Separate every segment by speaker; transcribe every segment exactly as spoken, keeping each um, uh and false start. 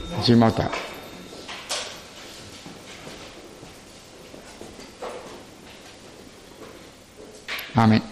Speaker 1: 金毛党。阿们。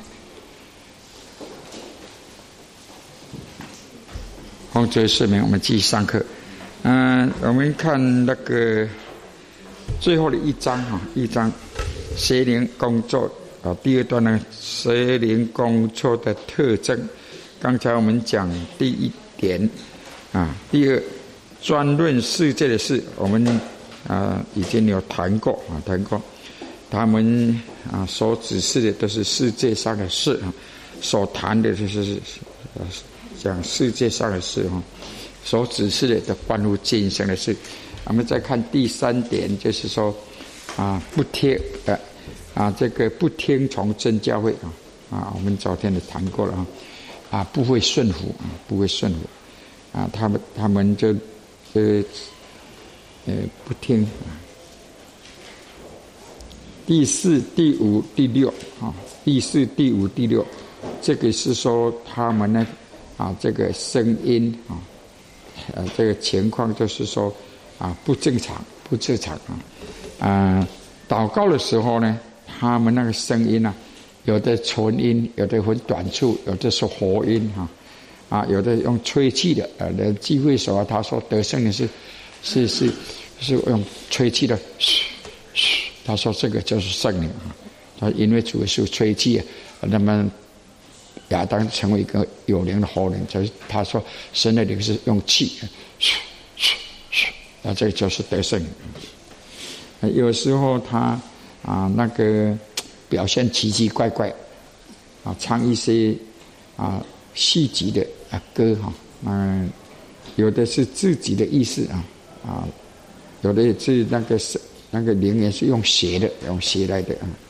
Speaker 1: 洪主释明，我们继续上课。嗯、呃，我们看那个最后的一章哈，一章邪灵工作啊，第二段呢，邪灵工作的特征。刚才我们讲第一点啊，第二专论世界的事，我们啊已经有谈过啊，谈过。他们啊所指示的都是世界上的事啊，所谈的就是讲世界上的事哈，所指示的都关乎今生的事。我们再看第三点，就是说啊不听呃啊这个不听从真教会啊啊，我们昨天也谈过了啊啊不会顺服啊不会顺服啊，他们他们就呃呃不听啊。第四、第五、第六啊，第四、第五、第六，这个是说他们呢啊，这个声音啊，呃，这个情况就是说啊不正常，不正常啊。啊，祷告的时候呢，他们那个声音啊，有的纯音，有的很短促，有的是活音哈，啊，有的用吹气的，呃，的聚会所他说得胜的是是是是用吹气的，嘘嘘。他说这个就是圣灵啊，他因为主耶稣吹气，那么亚当成为一个有灵的活人，就是他说神的灵是用气，嘘嘘嘘，那这就是得圣灵。有时候他啊那个表现奇奇怪怪啊，唱一些啊戏剧的啊歌哈，嗯，有的是自己的意思啊啊，有的是那个是。那个灵也是用写的，用写来的啊。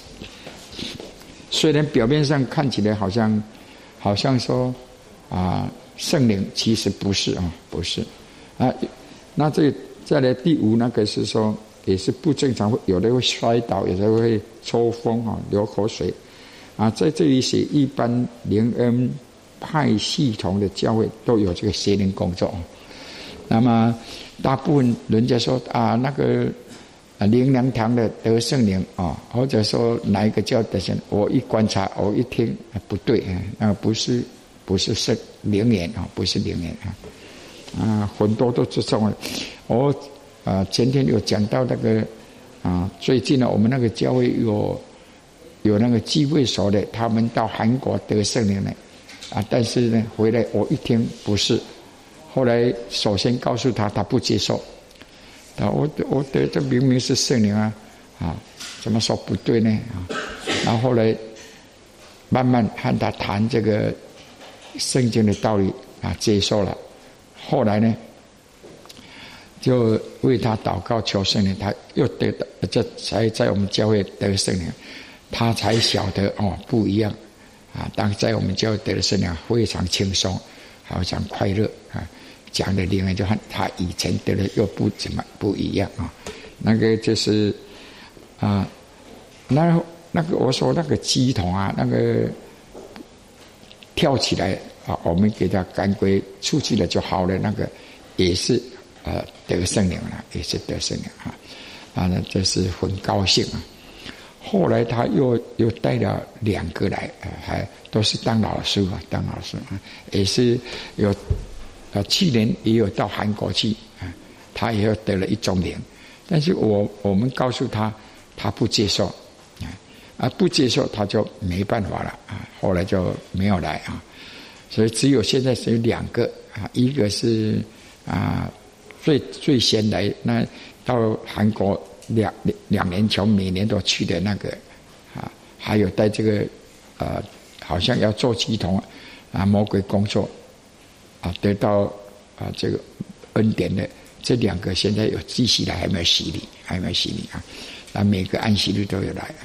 Speaker 1: 虽然表面上看起来好像，好像说啊圣灵，其实不是啊，不是啊。那这再来第五那个是说，也是不正常，有的会摔倒，有的会抽风啊，流口水啊。在这里写一般灵恩派系统的教会都有这个邪灵工作。那么大部分人家说啊那个。啊，灵粮堂的得圣灵啊，或者说哪一个叫得圣？我一观察，我一听，啊、不对啊，那不是不是圣灵言啊，不是灵言啊，啊，很多都是这种。我啊前天有讲到那个啊，最近呢，我们那个教会有有那个聚会所的，他们到韩国得圣灵了啊，但是呢回来我一听不是，后来首先告诉他，他不接受。啊，我我得这明明是圣灵啊，啊，怎么说不对呢？啊，然后后来慢慢和他谈这个圣经的道理啊，接受了。后来呢，就为他祷告求圣灵，他又得到，这才在我们教会得圣灵，他才晓得哦不一样啊。当在我们教会得了圣灵，非常轻松，好像快乐啊。讲的灵就和他以前得的又不怎么不一样啊，那个就是啊，那那个我说那个鸡桶啊，那个跳起来啊，我们给他赶鬼出去了就好了，那个也是呃得圣灵了，也是得圣灵啊，啊，那这是很高兴啊。后来他又又带了两个来，呃、还都是当老师啊，当老师啊，也是有。啊，去年也有到韩国去啊，他也有得了一种灵，但是我我们告诉他，他不接受啊，啊不接受他就没办法了啊，后来就没有来啊，所以只有现在只有两个啊，一个是啊最最先来，那到韩国两两年前每年都去的那个啊，还有在这个呃好像要做系统啊魔鬼工作。啊，得到啊这个恩典的这两个，现在有继续来，还没有洗礼，还没有洗礼啊！啊，每个安息日都有来啊。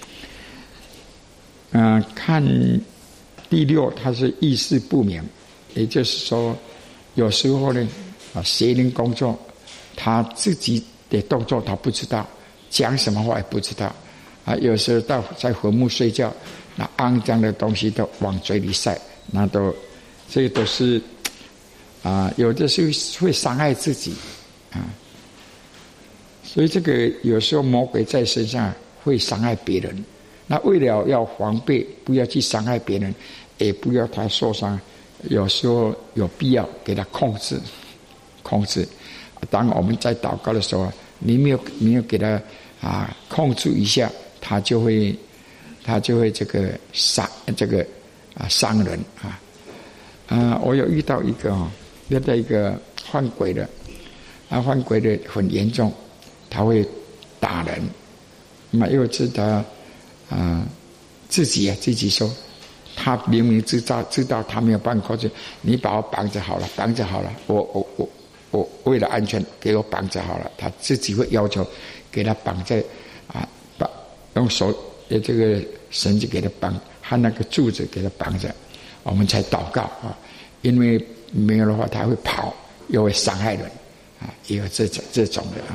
Speaker 1: 嗯、呃，看第六，他是意识不明，也就是说，有时候呢，啊，邪灵工作，他自己的动作他不知道，讲什么话也不知道啊。有时候到在坟墓睡觉，那肮脏的东西都往嘴里塞，那都这都是。 啊，有的时候会伤害自己啊。所以这个有时候魔鬼在身上会伤害别人，那为了要防备，不要去伤害别人，也不要他受伤，有时候有必要给他控制，控制。当我们在祷告的时候，你没有没有给他啊控制一下，他就会他就会这个伤这个啊伤人啊啊！我有遇到一个啊，遇到一个犯鬼的，啊犯鬼的很严重。他会打人，那么又知道啊、呃，自己啊自己说，他明明知道知道他没有办法，就你把我绑着好了，绑着好了，我我我我为了安全给我绑着好了，他自己会要求给他绑在啊绑用手的这个绳子给他绑，和那个柱子给他绑着，我们才祷告啊，因为没有的话他会跑，又会伤害人啊，也有这种这种的啊。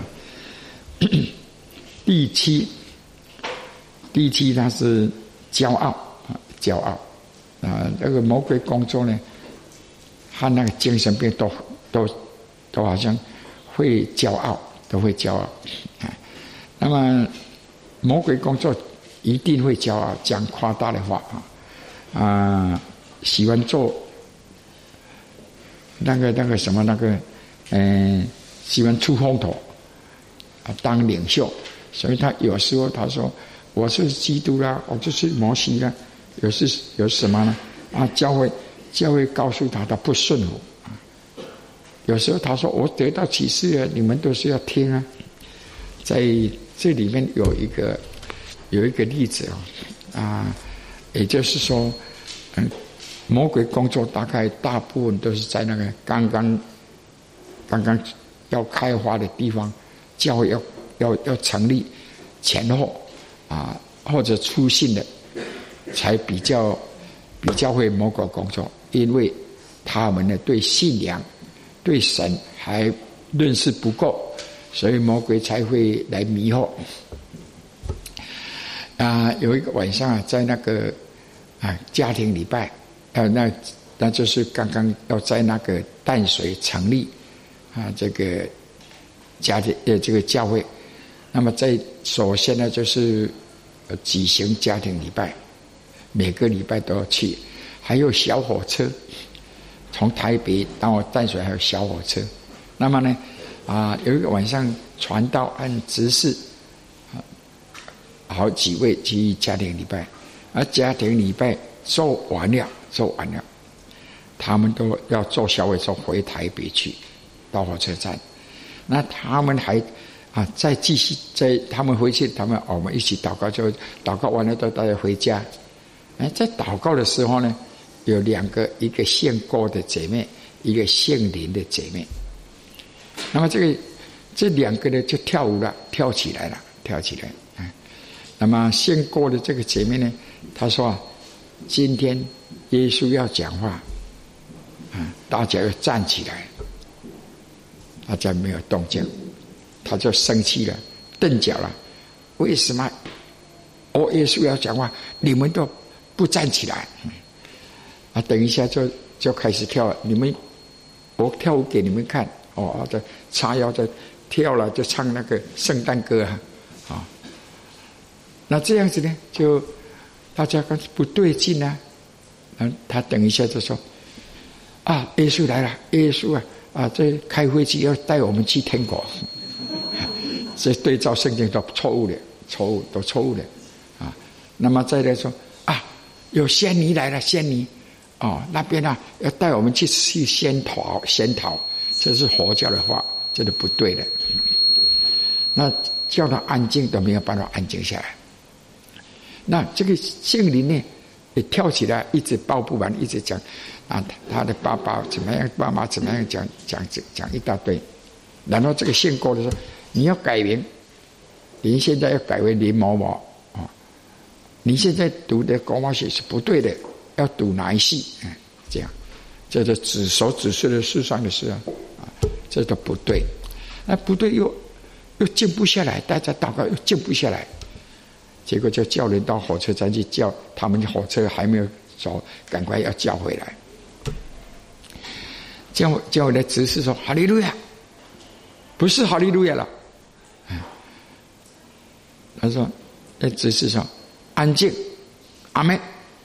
Speaker 1: 第七，第七他是骄傲啊，骄傲啊，那个魔鬼工作呢，他那个精神病都都都好像会骄傲，都会骄傲啊。那么魔鬼工作一定会骄傲，讲夸大的话啊啊，喜欢做那个那个什么那个嗯、呃，喜欢出风头。啊，当领袖，所以他有时候他说我是基督啦，我就是摩西啦，有时有什么呢？啊，教会教会告诉他他不顺服啊。有时候他说我得到启示了，你们都是要听啊。在这里面有一个有一个例子啊，啊，也就是说，嗯，魔鬼工作大概大部分都是在那个刚刚刚刚要开花的地方。教会要要要成立前后啊，或者初信的，才比较比较会魔鬼工作，因为他们呢对信仰、对神还认识不够，所以魔鬼才会来迷惑。啊，有一个晚上啊，在那个啊家庭礼拜，呃，那那就是刚刚要在那个淡水成立啊，这个。家庭呃，这个教会，那么在首先呢，就是呃举行家庭礼拜，每个礼拜都要去，还有小火车，从台北到淡水还有小火车。那么呢，啊，有一个晚上传道和执事，啊，好几位去家庭礼拜，而家庭礼拜做完了，做完了，他们都要坐小火车回台北去，到火车站。那他们还啊，再继续，在他们回去，他们我们一起祷告，就祷告完了，都大家回家。哎，在祷告的时候呢，有两个，一个姓郭的姐妹，一个姓林的姐妹。那么这个这两个呢，就跳舞了，跳起来了，跳起来。哎，那么姓郭的这个姐妹呢，她说啊，今天耶稣要讲话，啊，大家要站起来。大家没有动静，他就生气了，瞪脚了。为什么我耶稣要讲话，你们都不站起来？啊，等一下就就开始跳了。你们，我跳舞给你们看哦，这叉腰就跳了，就唱那个圣诞歌啊。啊，那这样子呢，就大家看不对劲啊。嗯，他等一下就说：“啊，耶稣来了，耶稣啊！”啊，这开飞机要带我们去天国，这对照圣经都错误的，错误都错误的啊。那么再来说啊，有仙女来了，仙女哦，那边啊要带我们去去仙桃，仙桃，这是佛教的话，这是不对的。那叫他安静都没有办法安静下来。那这个姓林呢，也跳起来，一直报不完，一直讲。啊，他的爸爸怎么样？爸妈怎么样？讲讲讲一大堆，然后这个姓郭的说：“你要改名，你现在要改为林某某啊！你现在读的国贸系是不对的，要读哪一系？嗯，这样，这就指手指示的世上的事啊，啊，这都不对。那不对又又静不下来，大家祷告又静不下来，结果就叫人到火车站去叫他们，火车还没有走，赶快要叫回来。 叫叫我的执事说哈利路亚，不是哈利路亚了。他说那执事说安静，阿们，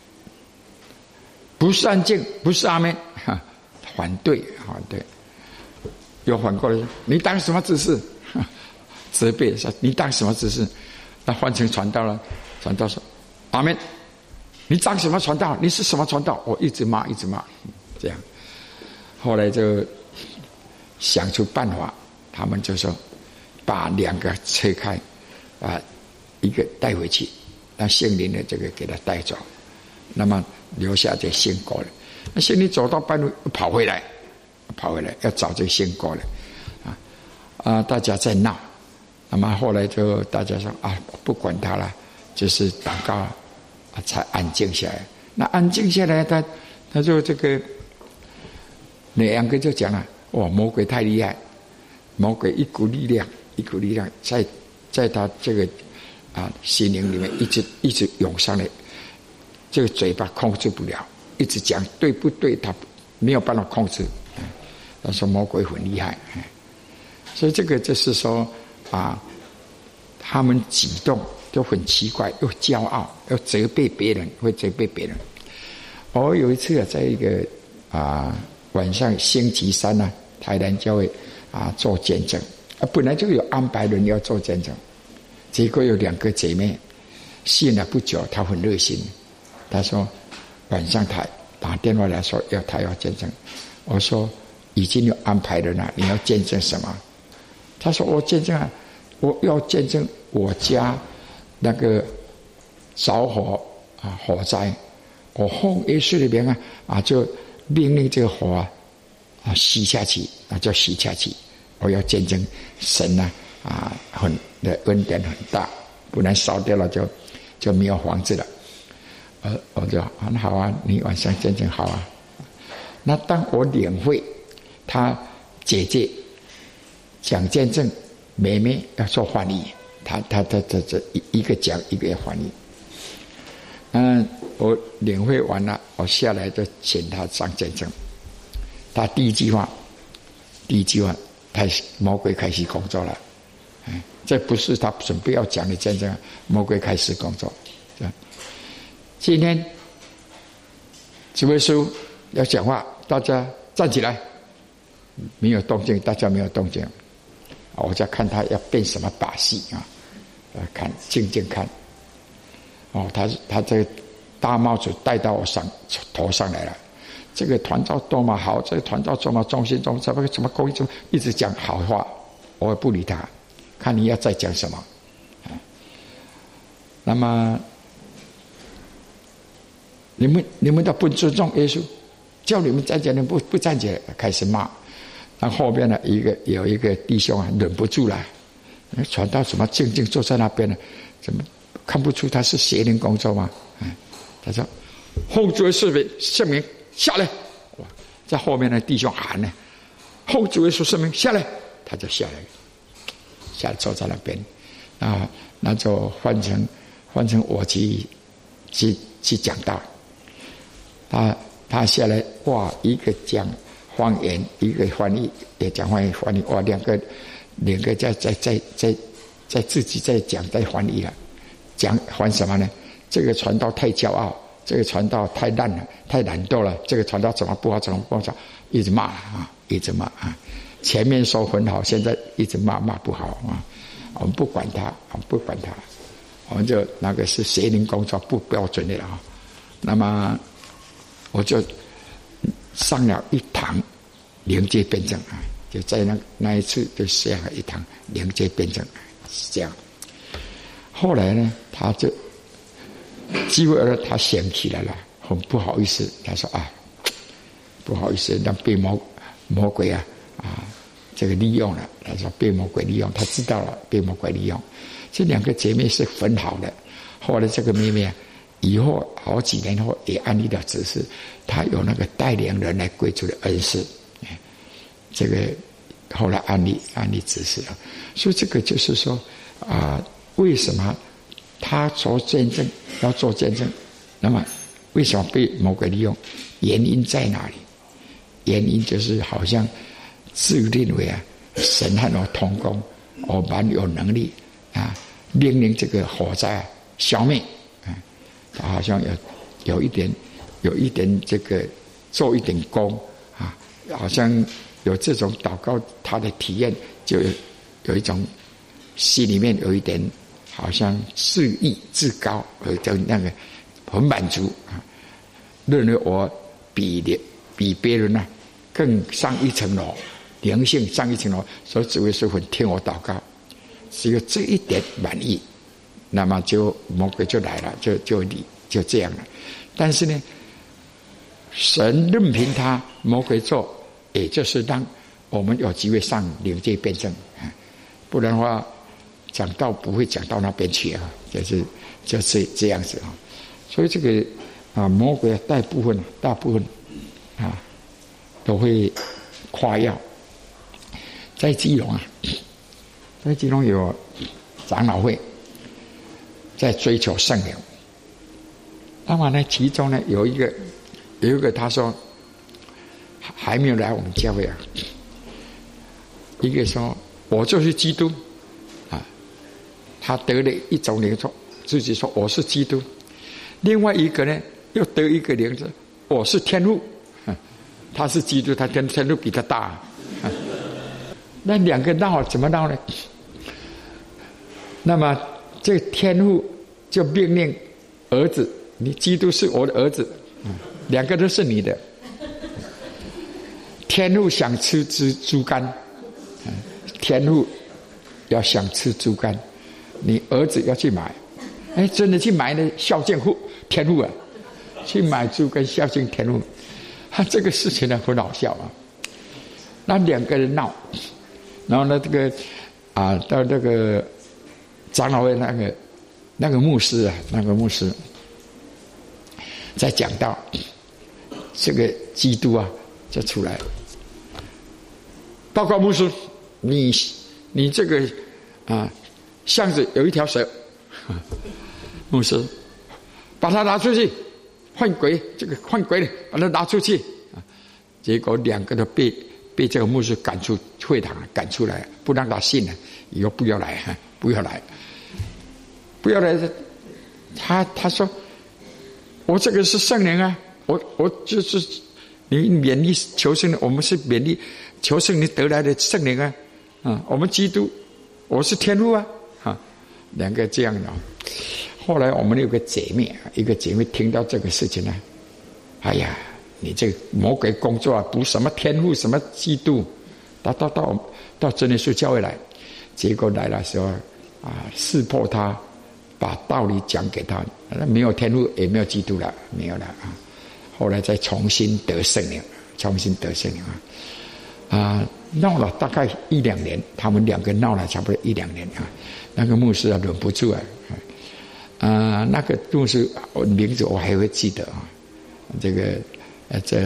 Speaker 1: 不是安静，不是阿们，反对反对，又反过来说你当什么执事？责备说你当什么执事？那换成传道了，传道说阿们，你当什么传道？你是什么传道？我一直骂一直骂，这样。后来就想出办法，他们就说把两个拆开，啊，一个带回去，让圣灵的这个给他带走，那么留下这信果了。那圣灵走到半路跑回来，跑回来要找这个信果了，啊啊！大家在闹，那么后来就大家说啊，不管他了，就是祷告啊，才安静下来。那安静下来，他他就这个。那两个就讲了，哇，魔鬼太厉害，魔鬼一股力量，一股力量在在他这个啊心灵里面一直一直涌上来，这个嘴巴控制不了，一直讲对不对，他没有办法控制。他说魔鬼很厉害，所以这个就是说啊，他们举动都很奇怪，又骄傲，又责备别人，会责备别人。我有一次啊，在一个啊。晚上星期三呢、啊，台南教会啊做见证啊，本来就有安排人要做见证，结果有两个姐妹信了不久，她很热心，她说晚上她打电话来说要她要见证，我说已经有安排了呢，你要见证什么？她说我见证啊，我要见证我家那个着火啊火灾，我奉耶稣的名啊啊就。命令这个火啊啊熄下去，那叫熄下去。我要见证神啊啊很的恩典很大，不然烧掉了就就没有房子了。呃，我就很好啊，你晚上见证好啊。那当我领会他姐姐讲见证，妹妹要做翻译，他他他这这一个讲一个要翻译。嗯，我领会完了，我下来就请他上见证。他第一句话，第一句话，他魔鬼开始工作了。哎，这不是他准备要讲的见证，魔鬼开始工作。这样，今天主耶稣要讲话，大家站起来，没有动静，大家没有动静。我在看他要变什么把戏啊？呃，看，静静看。哦，他他这个大帽子戴到我上头上来了。这个团长多么好，这个团长多么忠心，忠怎么怎么公益，怎么一直讲好话，我也不理他，看你要再讲什么。那么你们你们都不尊重耶稣，叫你们站起来，不不站起来，开始骂。那后边呢，一个有一个弟兄啊，忍不住了，传道怎么静静坐在那边呢？怎么？看不出他是邪灵工作吗？他说：“奉主耶稣的圣名下来！”哇，在后面的弟兄喊呢：“奉主耶稣圣名下来！”他就下来，下来坐在那边。啊，那就换成换成我去去去讲道。他他下来，哇，一个讲方言，一个翻译，也讲方言翻译，哇，两个两个在在在在在自己在讲在翻译了。讲还什么呢？这个传道太骄傲，这个传道太烂了，太懒惰了。这个传道怎么不好，怎么不好，一直骂啊，一直骂啊。前面说很好，现在一直骂骂不好啊。我们不管他，我们不管他，我们就那个是邪灵工作不标准的了啊。那么我就上了一堂灵界辩证啊，就在那那一次就上了一堂灵界辩证，是这样。后来呢，他就机会了，他想起来了，很不好意思，他说啊，不好意思，让被魔魔鬼啊啊这个利用了。他说被魔鬼利用，他知道了被魔鬼利用。这两个姐妹是很好的。后来这个妹妹啊，以后好几年后也安利了指示，她有那个带领人来归主的恩赐。这个后来安利安利指示了，所以这个就是说啊。为什么他做见证要做见证？那么为什么被魔鬼利用？原因在哪里？ 原因就是好像自认为啊，神和我同工，我蛮有能力啊，命令这个火灾、啊、消灭啊，他好像有有一点有一点这个做一点功啊，好像有这种祷告他的体验，就有有一种心里面有一点好像自意自高，就那个很满足啊，认为我比比别人呢、啊、更上一层楼，灵性上一层楼，所以只会是很听我祷告，只有这一点满意，那么就魔鬼就来了，就就你就这样了。但是呢，神任凭他魔鬼做，也就是让我们有机会上灵界辩证，不然的话讲道不会讲到那边去啊，就是就是这样子啊。所以这个啊，魔鬼大部分大部分啊都会夸耀。在基隆啊，在基隆有长老会在追求圣灵。那么呢，其中呢有一个有一个他说还没有来我们教会啊，一个说我就是基督啊，他得了一种灵说自己说我是基督，另外一个呢又得一个灵说我是天父，他是基督，他跟天父比他大、啊，那两个闹怎么闹呢？那么这天父就命令儿子，你基督是我的儿子，两个都是你的。天父想吃只猪肝，天父要想吃猪肝，你儿子要去买，哎，真的去买呢，孝敬父天父啊，去买猪肝孝敬天父，他这个事情呢很好笑啊。那两个人闹，然后呢，这个啊，到这个长老会那个那个牧师啊，那个牧师在讲到这个基督啊，就出来了。报告牧师，你你这个啊巷子有一条蛇，牧师把它拿出去换鬼，这个换鬼的把它拿出去啊，结果两个都被被这个牧师赶出会堂，赶出来，不让他信了，以后不要来，不要来，不要来。他他说我这个是圣灵啊，我我就是你勉励求圣灵，我们是勉励求圣灵得来的圣灵啊，啊，我们基督，我是天父啊，啊，两个这样的。后来我们有个姐妹，一个姐妹听到这个事情呢，哎呀，你这个魔鬼工作啊，不什么天父什么基督，到到到到真耶稣教会来，结果来的时候啊，识破他，把道理讲给他，没有天父也没有基督了，没有了啊。后来再重新得圣灵，重新得圣灵啊，啊，闹了大概一两年，他们两个闹了差不多一两年啊。那个牧师啊忍不住啊，啊，那个牧师名字我还会记得啊，这个呃这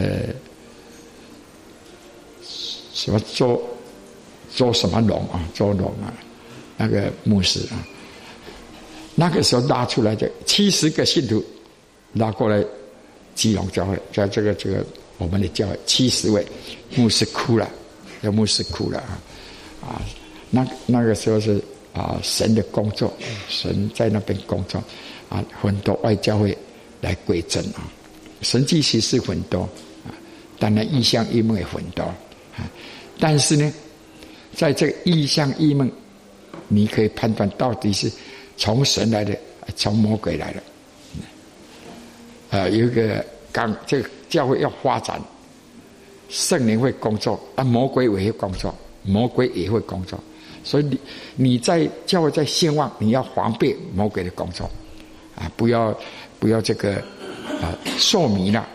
Speaker 1: 什么周周什么龙啊，周龙啊，那个牧师啊，那个时候拉出来的七十个信徒拉过来。基隆教会在这个这个我们的教会七十位，牧师哭了，这牧师哭了啊啊！那那个时候是啊神的工作，神在那边工作啊，很多外教会来归正啊，神迹奇事很多啊，当然异象异梦也很多啊，但是呢，在这个异象异梦，你可以判断到底是从神来的，从魔鬼来的。呃，有一个刚这个教会要发展，圣灵会工作，啊，魔鬼也会工作，魔鬼也会工作，所以你你在教会在兴旺，你要防备魔鬼的工作，啊，不要不要这个啊受迷了。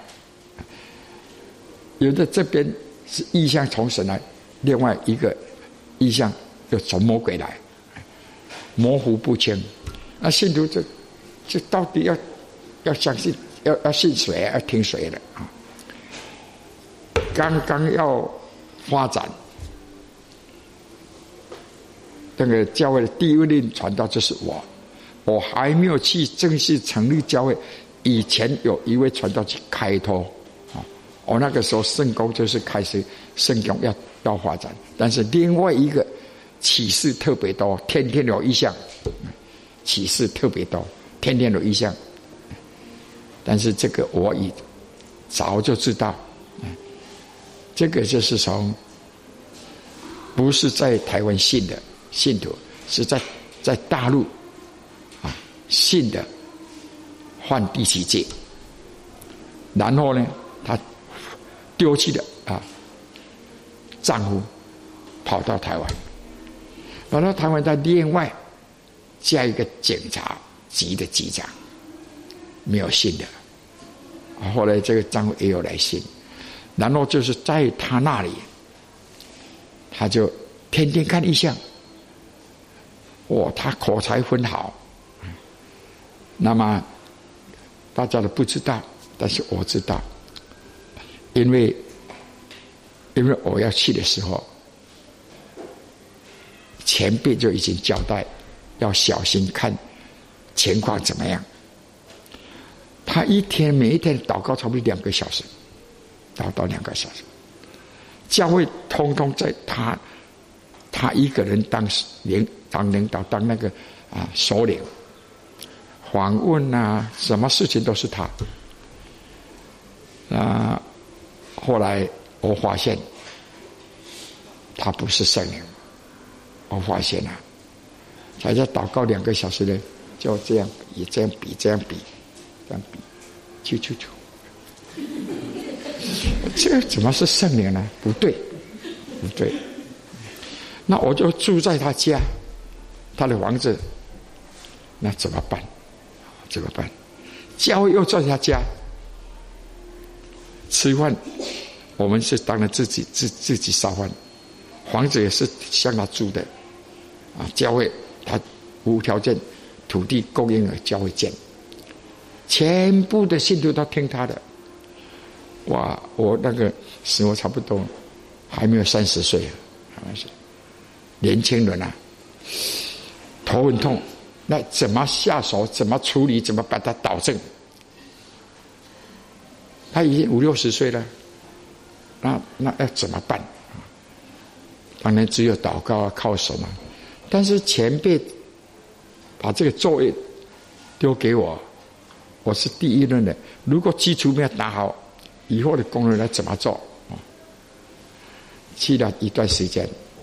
Speaker 1: 有的这边是异象从神来，另外一个异象又从魔鬼来，模糊不清。那信徒这这到底要要相信？要要信谁？要听谁的啊？刚刚要发展，这个教会的第一位传道就是我，我还没有去正式成立教会以前，有一位传道去开拓啊， 我、哦、那个时候圣公就是开始圣公要要发展，但是另外一个启示特别多，天天有异象，启示特别多，天天有异象。但是这个我已早就知道，这个就是从不是在台湾信的信徒，是在在大陆啊信的换第七届，然后呢，他丢弃了啊丈夫，跑到台湾，跑到台湾，在另外加一个警察局的局长，没有信的。后来这个丈夫也有来信，然后就是在他那里，他就天天看异象。哦，他口才很好，那么大家都不知道，但是我知道，因为因为我要去的时候，前辈就已经交代，要小心看情况怎么样。他一天每一天祷告差不多两个小时，祷告两个小时，教会通通在他他一个人当领当领导当那个啊首领，访问啊什么事情都是他。啊，后来我发现他不是圣灵，我发现了、啊，才在祷告两个小时呢，就这样也这样比这样比。这样比，啾啾啾，这个怎么是圣灵呢？不对，不对。那我就住在他家，他的房子，那怎么办？怎么办？教会又在他家，吃饭，我们是当然自己自自己烧饭，房子也是向他租的，啊，教会他无条件土地供应了教会建。全部的信徒都听他的，哇！我那个时候差不多还没有三十岁，好像是年轻人啊，头很痛，那怎么下手？怎么处理？怎么把它导正？他已经五六十岁了，那那要怎么办？当然只有祷告啊，靠手嘛。但是前辈把这个作业丢给我。我是第一任的，如果基础没有打好，以后的工人来怎么做？去了一段时间，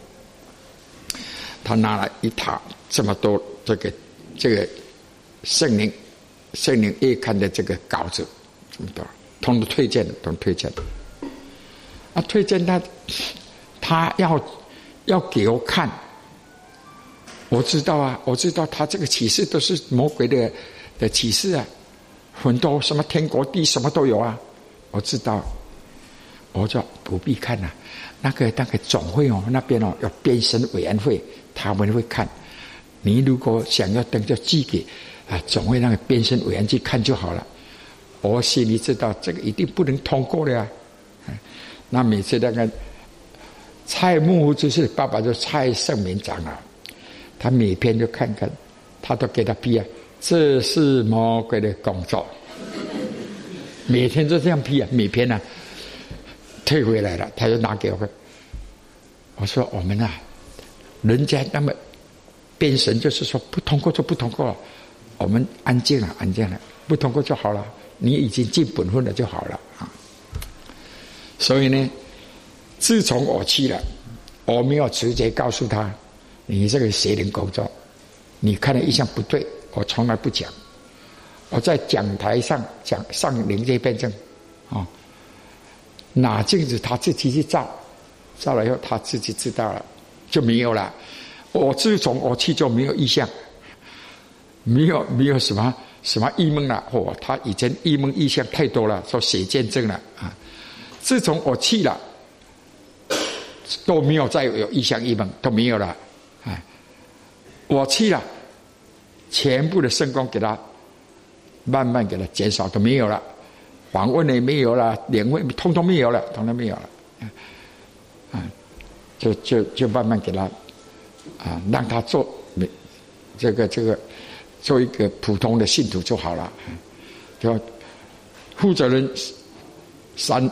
Speaker 1: 他拿了一沓这么多这个这个圣灵圣灵月刊的这个稿子，这么多，通通推荐的，通推荐的。啊，推荐他，他要要给我看，我知道啊，我知道他这个启示都是魔鬼的的启示啊。很多什么天国地什么都有啊，我知道，我就不必看了、啊。那个那个总会哦，那边哦有编审委员会，他们会看。你如果想要登，就寄给啊总会那个编审委员去看就好了。我心里知道这个一定不能通过的呀、啊。那每次那个蔡幕府就是爸爸就蔡圣明长老，他每篇就看看，他都给他批啊。这是魔鬼的工作，每天就这样批啊，每篇啊，退回来了，他就拿给我看。我说我们啊，人家那么编审就是说不通过就不通过了，我们安静了，安静了，不通过就好了，你已经尽本分了就好了啊。所以呢，自从我去了，我没有直接告诉他，你这个邪灵工作，你看的意向不对。我从来不讲，我在讲台上讲上灵界辩证，哦，拿镜子他自己去照，照了以后他自己知道了，就没有了。我自从我去就没有异象，没有没有什么什么异梦了。哦，他以前异梦异象太多了，说写见证了啊。自从我去了，都没有再有异象异梦，都没有了。哎，我去了。全部的圣光给他慢慢给他减少，都没有了，访问也没有了，联会通通没有了，通通没有了，啊，就就就慢慢给他啊，让他做这个这个做一个普通的信徒就好了。就负责人三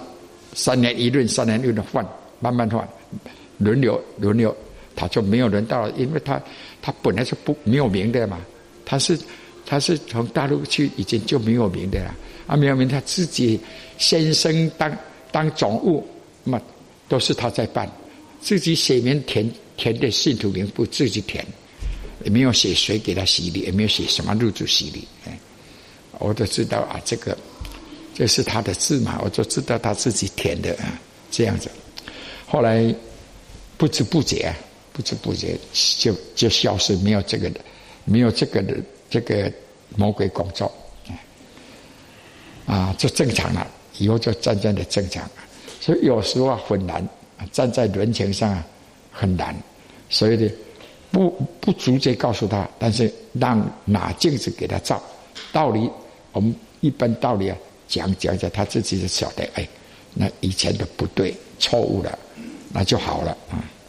Speaker 1: 三年一轮，三年一轮换，慢慢换，轮流轮流，他就没有轮到了，因为他他本来是不没有名的嘛，他是他是从大陆去已经就没有名的了，啊没有名，他自己先生当当总务，那么都是他在办，自己写名填填的信徒名簿自己填，也没有写谁给他洗礼，也没有写什么入主洗礼，哎，我都知道啊，这个这是他的字嘛，我就知道他自己填的啊，这样子。后来不知不觉，不知不觉就就消失，没有这个的，没有这个的这个魔鬼工作，啊，就正常了。以后就渐渐的正常了。所以有时候啊很难，站在人情上啊很难，所以呢，不不直接告诉他，但是让拿镜子给他照，道理我们一般道理啊讲讲讲，他自己就晓得，哎，那以前的不对，错误了，那就好了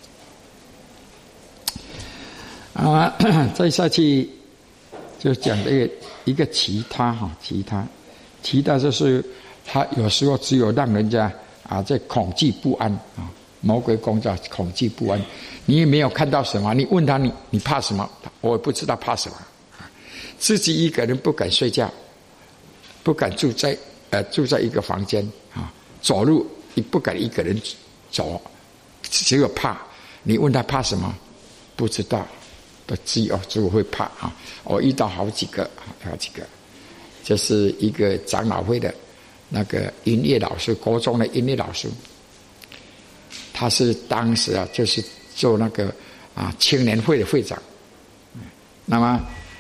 Speaker 1: 啊。啊，再下去就讲这个一个其他哈，其他，其他就是他有时候只有让人家啊在恐惧不安啊，魔鬼工作恐惧不安，你也没有看到什么，你问他你你怕什么，我也不知道怕什么，自己一个人不敢睡觉，不敢住在呃住在一个房间啊，走路你不敢一个人走，只有怕。你问他怕什么，不知道，都只有只有会怕啊。我遇到好几个，好几个，这是一个长老会的那个音乐老师，国中的音乐老师，他是当时啊就是做那个啊青年会的会长，那么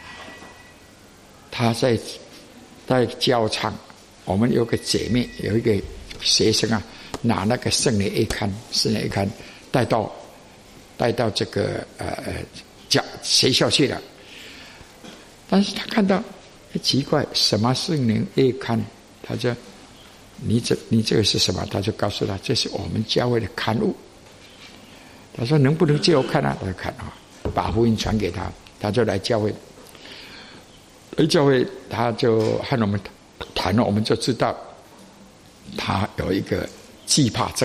Speaker 1: 他在在教唱，我们有个姐妹有一个学生啊，拿那个圣灵月刊，圣灵月刊带到带到这个呃呃教学校去了，但是他看到奇怪，什么圣灵月刊？他说：“你这你这个是什么？”他就告诉他：“这是我们教会的刊物。”他说：“能不能借我看啊？”他就看啊，把福音传给他，他就来教会。来教会，他就和我们谈了，我们就知道他有一个惧怕症。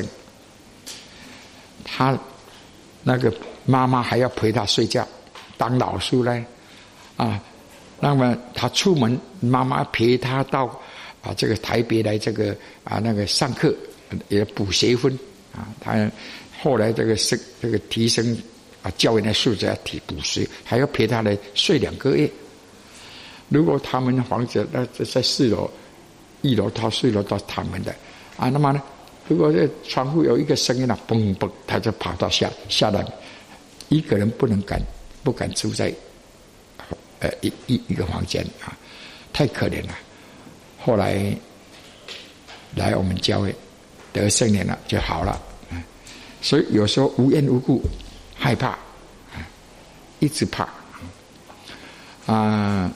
Speaker 1: 他那个妈妈还要陪他睡觉，当老师呢，啊，那么他出门，妈妈陪他到啊这个台北来这个啊那个上课，也补学分啊。他后来这个是这个提升啊教员的素质，要提补习，还要陪他来睡两个月。如果他们房子那在四楼，一楼到四楼到他们的啊，那么呢，如果这窗户有一个声音啊，嘣嘣，他就跑到下下来，一个人不能敢不敢住在呃一一一个房间啊，太可怜了。后来来我们教会得圣灵了就好了，所以有时候无缘无故害怕，一直怕啊。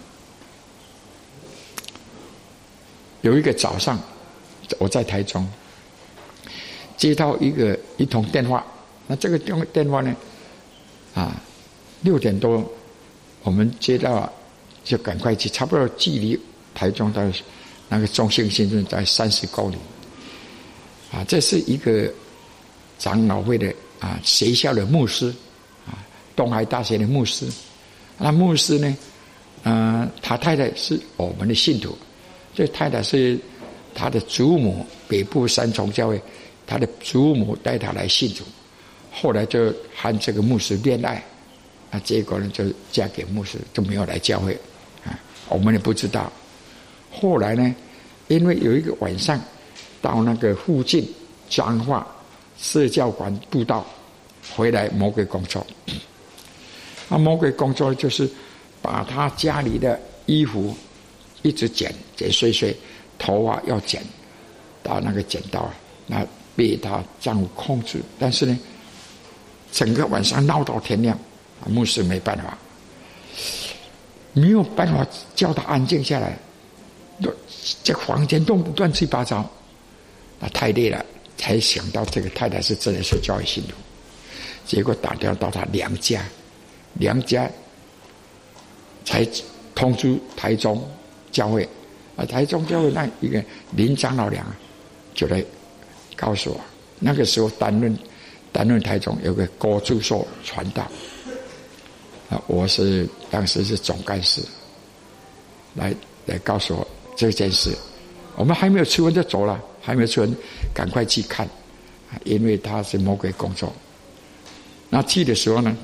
Speaker 1: 有一个早上，我在台中接到一个一通电话，那这个电电话呢，啊，六点多我们接到就赶快去，差不多距离台中到那个中兴新村在三十公里，啊，这是一个长老会的啊学校的牧师，啊，东海大学的牧师，那牧师呢，呃，他太太是我们的信徒。这太太是他的祖母，北部三重教会，他的祖母带他来信主，后来就和这个牧师恋爱，啊，结果呢就嫁给牧师，就没有来教会，啊，我们也不知道。后来呢，因为有一个晚上到那个附近彰化社教馆布道，回来魔鬼工作，啊，魔鬼工作就是把他家里的衣服。一直剪剪碎碎，头发要剪，到那个剪刀，那被他丈夫控制。但是呢，整个晚上闹到天亮，牧师没办法，没有办法叫他安静下来，这房间弄得乱七八糟，那太累了，才想到这个太太是真的是教会信徒，结果打电话到他娘家，娘家才通知台中。教会啊，台中教会那一个林长老娘就来告诉我，那个时候担任担任台中有个郭祝寿传道，啊，我是当时是总干事，来来告诉我这件事。我们还没有出门就走了，还没有出门，赶快去看，因为他是魔鬼工作。那去的时候呢，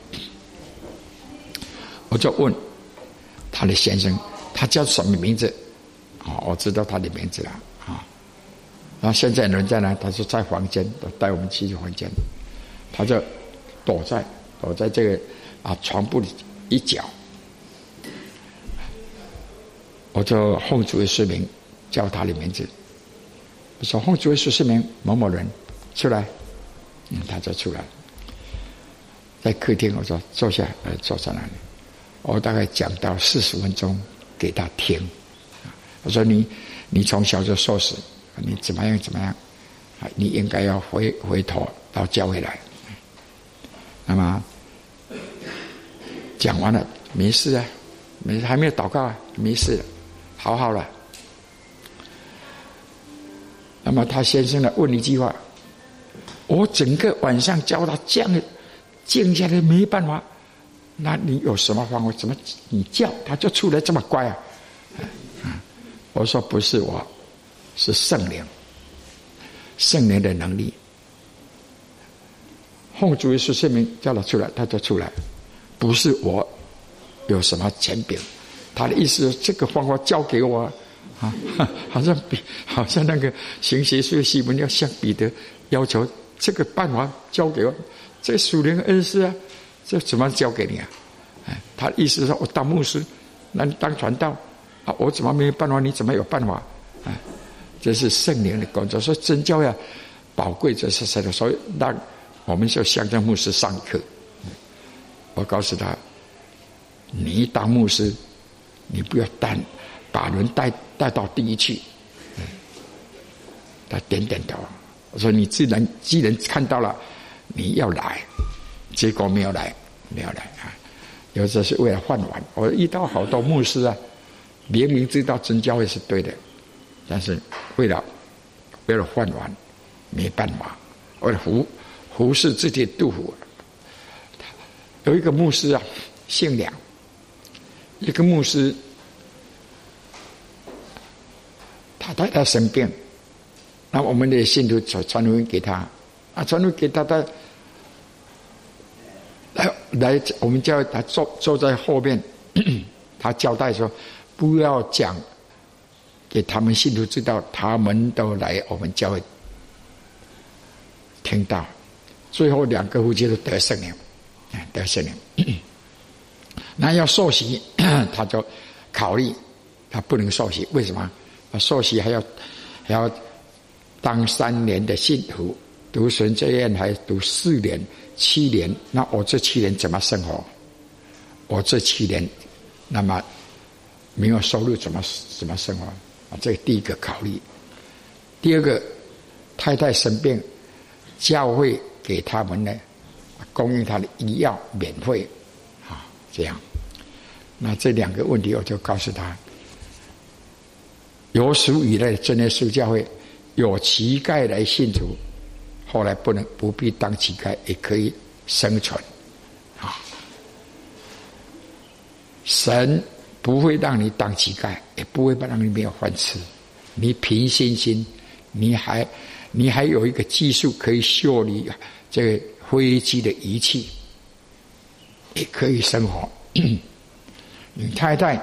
Speaker 1: 我就问他的先生，他叫什么名字？啊，我知道他的名字了啊。然后现在人在哪？他说在房间，带我们去房间，他就躲在躲在这个啊床铺的一角，我就奉主耶稣名叫他的名字，我说奉主耶稣名某某人出来，嗯，他就出来，在客厅，我说坐下，呃，坐在那里，我大概讲到四十分钟给他听，我说你你从小就受死。你怎么样怎么样？你应该要回回头到教会来。那么讲完了，没事啊，没还没有祷告啊，没事，好好了。那么他先生呢问一句话，我整个晚上教他这样静下来没办法，那你有什么方法？怎么你叫他就出来这么乖啊？我说不是我。是圣灵，圣灵的能力。奉主耶稣圣名叫他出来，他就出来，不是我有什么权柄。他的意思是这个方法交给我啊，好像比好像那个行邪术的西门要向彼得要求这个办法交给我，这属灵恩师啊，这怎么交给你啊？哎，他的意思是说我当牧师，那你当传道啊，我怎么没有办法？你怎么有办法？哎。这是圣灵的工作，所以真教要宝贵，这是谁的？所以让我们就向着牧师上课。我告诉他，你当牧师，你不要带把人带带到第一去。他点点头。我说你既然既然看到了，你要来，结果没有来，没有来啊！有时是为了饭碗。我遇到好多牧师啊，明明知道真教会是对的。但是为了为了饭碗，没办法，为了服服侍自己的杜甫。有一个牧师啊，姓梁，一个牧师，他太太生病，那我们的信徒传传福音给他，啊，传福音给他，他来来，我们叫他坐坐在后面，他交代说，不要讲。给他们信徒知道，他们都来我们教会听到，最后两个夫妻都得圣灵，得圣灵。那要受洗，他就考虑他不能受洗，为什么？受洗还要还要当三年的信徒，读神学院还读四年、七年，那我这七年怎么生活？我这七年，那么没有收入怎么怎么生活？啊，这是第一个考虑。第二个，太太生病，教会给他们呢供应他的医药免费，啊，这样。那这两个问题，我就告诉他，有属以来的真耶稣教会有乞丐来信主，后来不能不必当乞丐也可以生存，啊，神。不会让你当乞丐，也不会让你没有饭吃。你凭信心，你还你还有一个技术可以修理这个飞机的仪器，也可以生活。你太太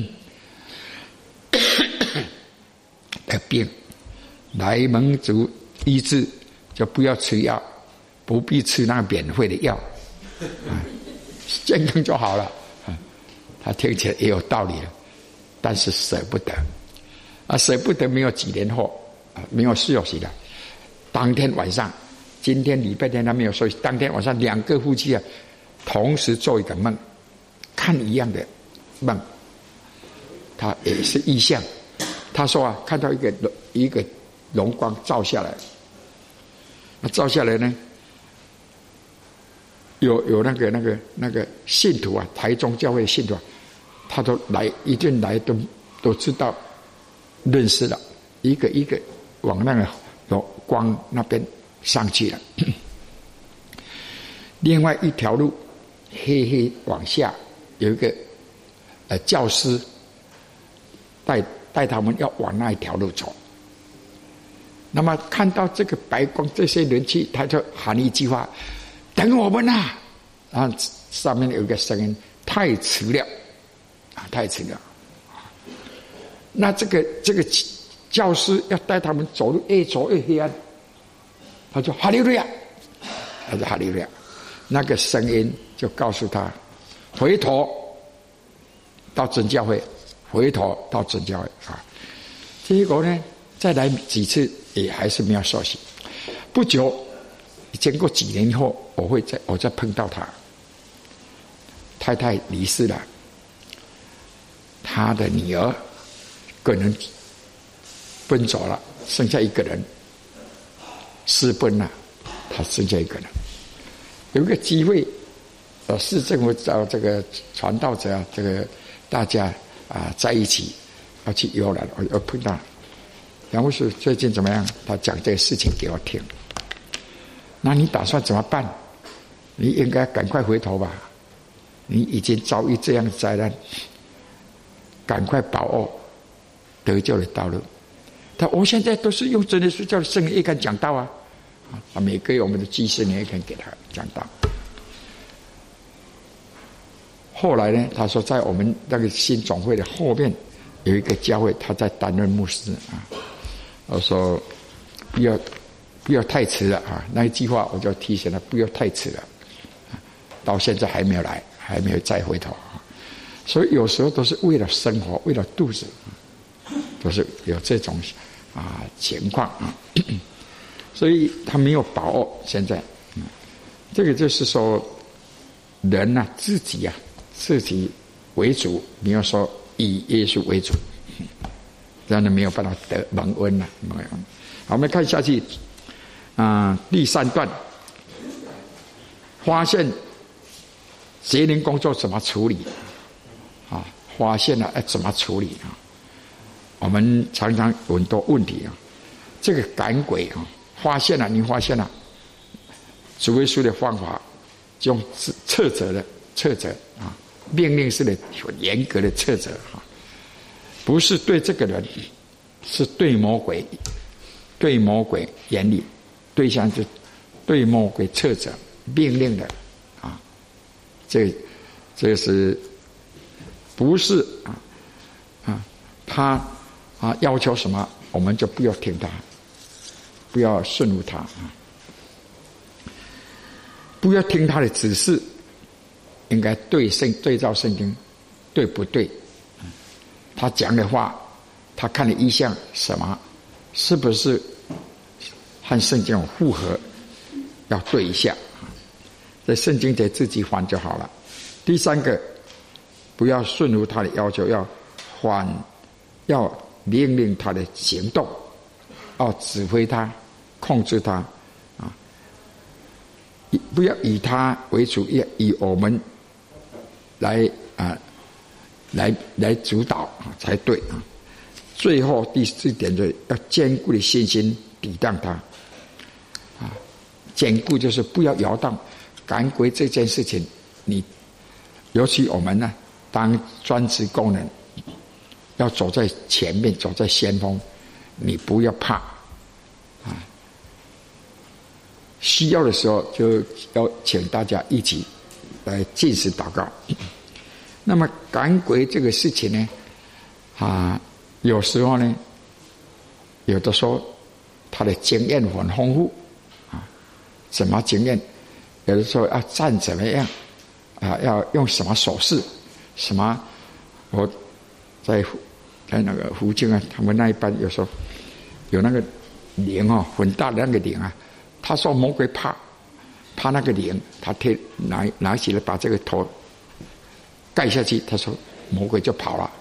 Speaker 1: 的病来蒙主医治，就不要吃药，不必吃那免费的药，健康就好了。他听起来也有道理了，但是舍不得，啊，舍不得没有几年后，啊，没有休息了。当天晚上，今天礼拜天他没有休息，当天晚上两个夫妻啊，同时做一个梦，看一样的梦，他也是异象。他说啊，看到一个一个荣光照下来，那照下来呢？有有那个那个那个信徒啊，台中教会的信徒啊，他都来一阵来都都知道认识了，一个一个往那个光那边上去了。另外一条路黑黑往下有一个呃教师带带他们要往那一条路走。那么看到这个白光，这些人去，他就喊一句话：“等我们啊！”然后上面有一个声音：“太迟了，啊，太迟了。”那这个这个教师要带他们走路，越走越黑暗。他说：“哈利路亚！”他说：“哈利路亚！”那个声音就告诉他：“回头到真教会，回头到真教会啊！”结果呢，再来几次也还是没有受洗。不久，经过几年后，我会再我再碰到他，太太离世了，他的女儿个人奔走了，剩下一个人私奔了，他剩下一个人。有一个机会，呃，市政府找这个传道者啊，这个大家啊在一起要去游览，我我碰到杨牧师最近怎么样？他讲这个事情给我听。那你打算怎么办？你应该赶快回头吧，你已经遭遇这样的灾难，赶快把握得救的道路。他我现在都是用真耶稣教的圣灵也敢讲道啊，啊，每个月我们的祭司你也敢给他讲道。后来呢，他说在我们那个新总会的后面有一个教会，他在担任牧师啊。我说不要不要太迟了啊！那一句话我就提醒他不要太迟了，到现在还没有来，还没有再回头啊。所以有时候都是为了生活，为了肚子，都是有这种啊情况啊。所以他没有把握。现在，嗯，这个就是说，人呐、啊、自己呀、啊、自己为主，没有说以耶稣为主。这样的没有办法得蒙恩了。好，我们看下去，啊、呃，第三段，发现邪灵工作怎么处理？啊，发现了要怎么处理啊？我们常常有很多问题啊。这个赶鬼啊，发现了，你发现了，主耶稣的方法，用斥责的斥责啊，命令式的严格的斥责啊。不是对这个人，是对魔鬼，对魔鬼严厉，对象是对魔鬼斥责命令的啊，这这是不是啊啊？他啊要求什么，我们就不要听他，不要顺服他啊，不要听他的指示，应该对圣对照圣经，对不对？他讲的话，他看的意象什么，是不是和圣经有符合？要对一下，在圣经得自己还就好了。第三个，不要顺服他的要求，要还，要命令他的行动，要指挥他，控制他，啊，不要以他为主，要以我们来啊。来来主导才对啊！最后第四点就是要坚固的信心抵挡它啊！坚固就是不要摇荡。赶鬼这件事情，你尤其我们呢，当专职工人，要走在前面，走在先锋，你不要怕啊！需要的时候就要请大家一起来进食祷告。那么赶鬼这个事情呢，啊，有时候呢，有的时候他的经验很丰富，啊，什么经验？有的时候要站怎么样，啊，要用什么手势，什么？我在在那个福建啊，他们那一班有时候有那个铃哦，很大的那个铃啊，他说魔鬼怕怕那个铃，他贴拿拿起来把这个头盖下去，他说魔鬼就跑了，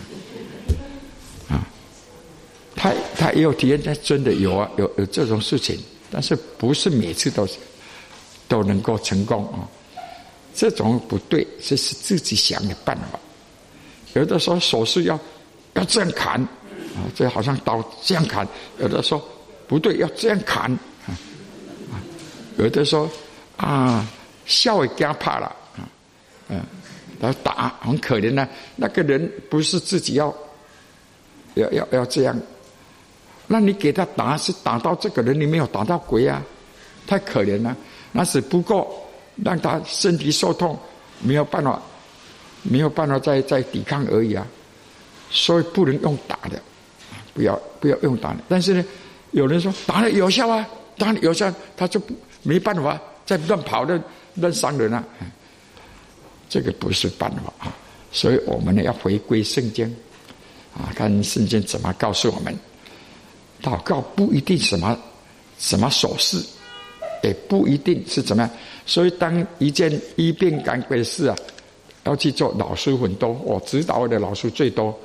Speaker 1: 啊，他他也有体验，他真的有啊，有有这种事情，但是不是每次都都能够成功啊？这种不对，这是自己想的办法。有的时候手势要要这样砍啊，这好像刀这样砍；有的时候不对，要这样砍啊！有的说啊，笑也惊怕了啊，嗯，他打很可怜啊。那个人不是自己要要要要这样，那你给他打是打到这个人，你没有打到鬼啊，太可怜了。那只不过让他身体受痛，没有办法，没有办法再再抵抗而已啊。所以不能用打的，不要不要用打的。但是呢，有人说打了有效啊，打了有效，他就不没办法再乱跑的乱伤人啊。这个不是办法啊。所以我们呢要回归圣经啊，看圣经怎么告诉我们，祷告不一定什么什么手势，也不一定是怎么样。所以当一件医病赶鬼的事啊，要去做，老师很多，我指导的老师最多。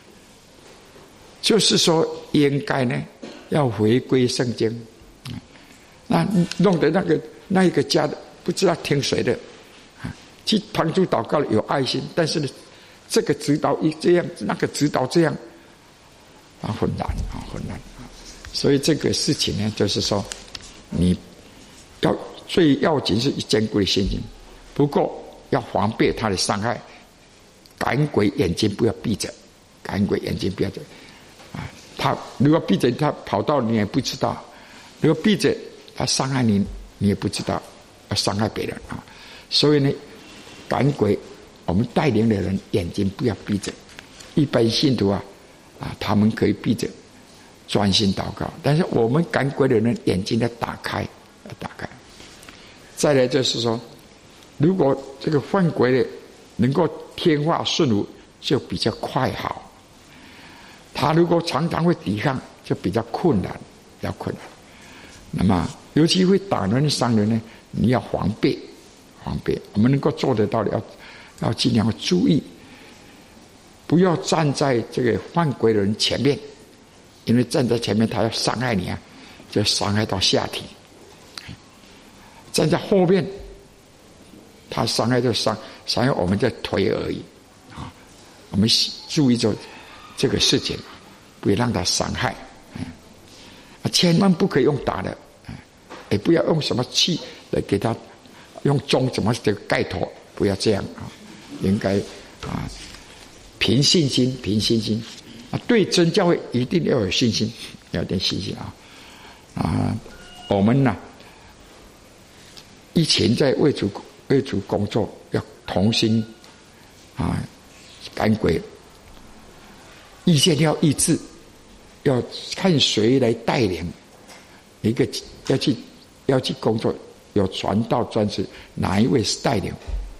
Speaker 1: 就是说，应该呢要回归圣经。那弄得那个那一个家的不知道听谁的，去帮助祷告有爱心，但是呢，这个指导一这样，那个指导这样，啊，很难啊，很难啊。所以这个事情呢，就是说，你要最要紧是坚固的信心，不过要防备他的伤害。赶鬼眼睛不要闭着，赶鬼眼睛不要闭着。啊，他如果闭着，他跑到你也不知道；如果闭着，他伤害你，你也不知道，要伤害别人啊。所以呢，赶鬼，我们带领的人眼睛不要闭着。一般信徒啊，啊，他们可以闭着，专心祷告。但是我们赶鬼的人眼睛要打开，要打开。再来就是说，如果这个犯鬼的能够天化顺服，就比较快好。他如果常常会抵抗，就比较困难，比较困难。那么，尤其会打人伤人呢，你要防备，防备。我们能够做得到的，要要尽量注意，不要站在这个犯规的人前面，因为站在前面，他要伤害你啊，就伤害到下体。站在后面，他伤害就伤伤害我们的腿而已啊。我们注意着这个事情，不要让他伤害。啊，千万不可以用打的，也不要用什么气来给他用钟怎么这个盖头，不要这样啊。应该啊，凭信心，凭信心啊，对真教会一定要有信心，要有点信心啊啊，我们呢，以前在为主为主工作，要同心啊赶鬼，意见要一致，要看谁来带领一个要去要去工作，有传道专职，哪一位是带领，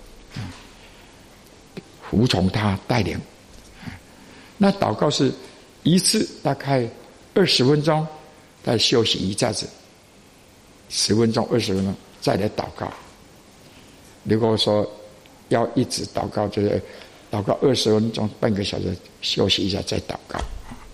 Speaker 1: 服从他带领。那祷告是一次大概二十分钟，再休息一下子，十分钟、二十分钟再来祷告。如果说要一直祷告，就是祷告二十分钟、半个小时，休息一下再祷告。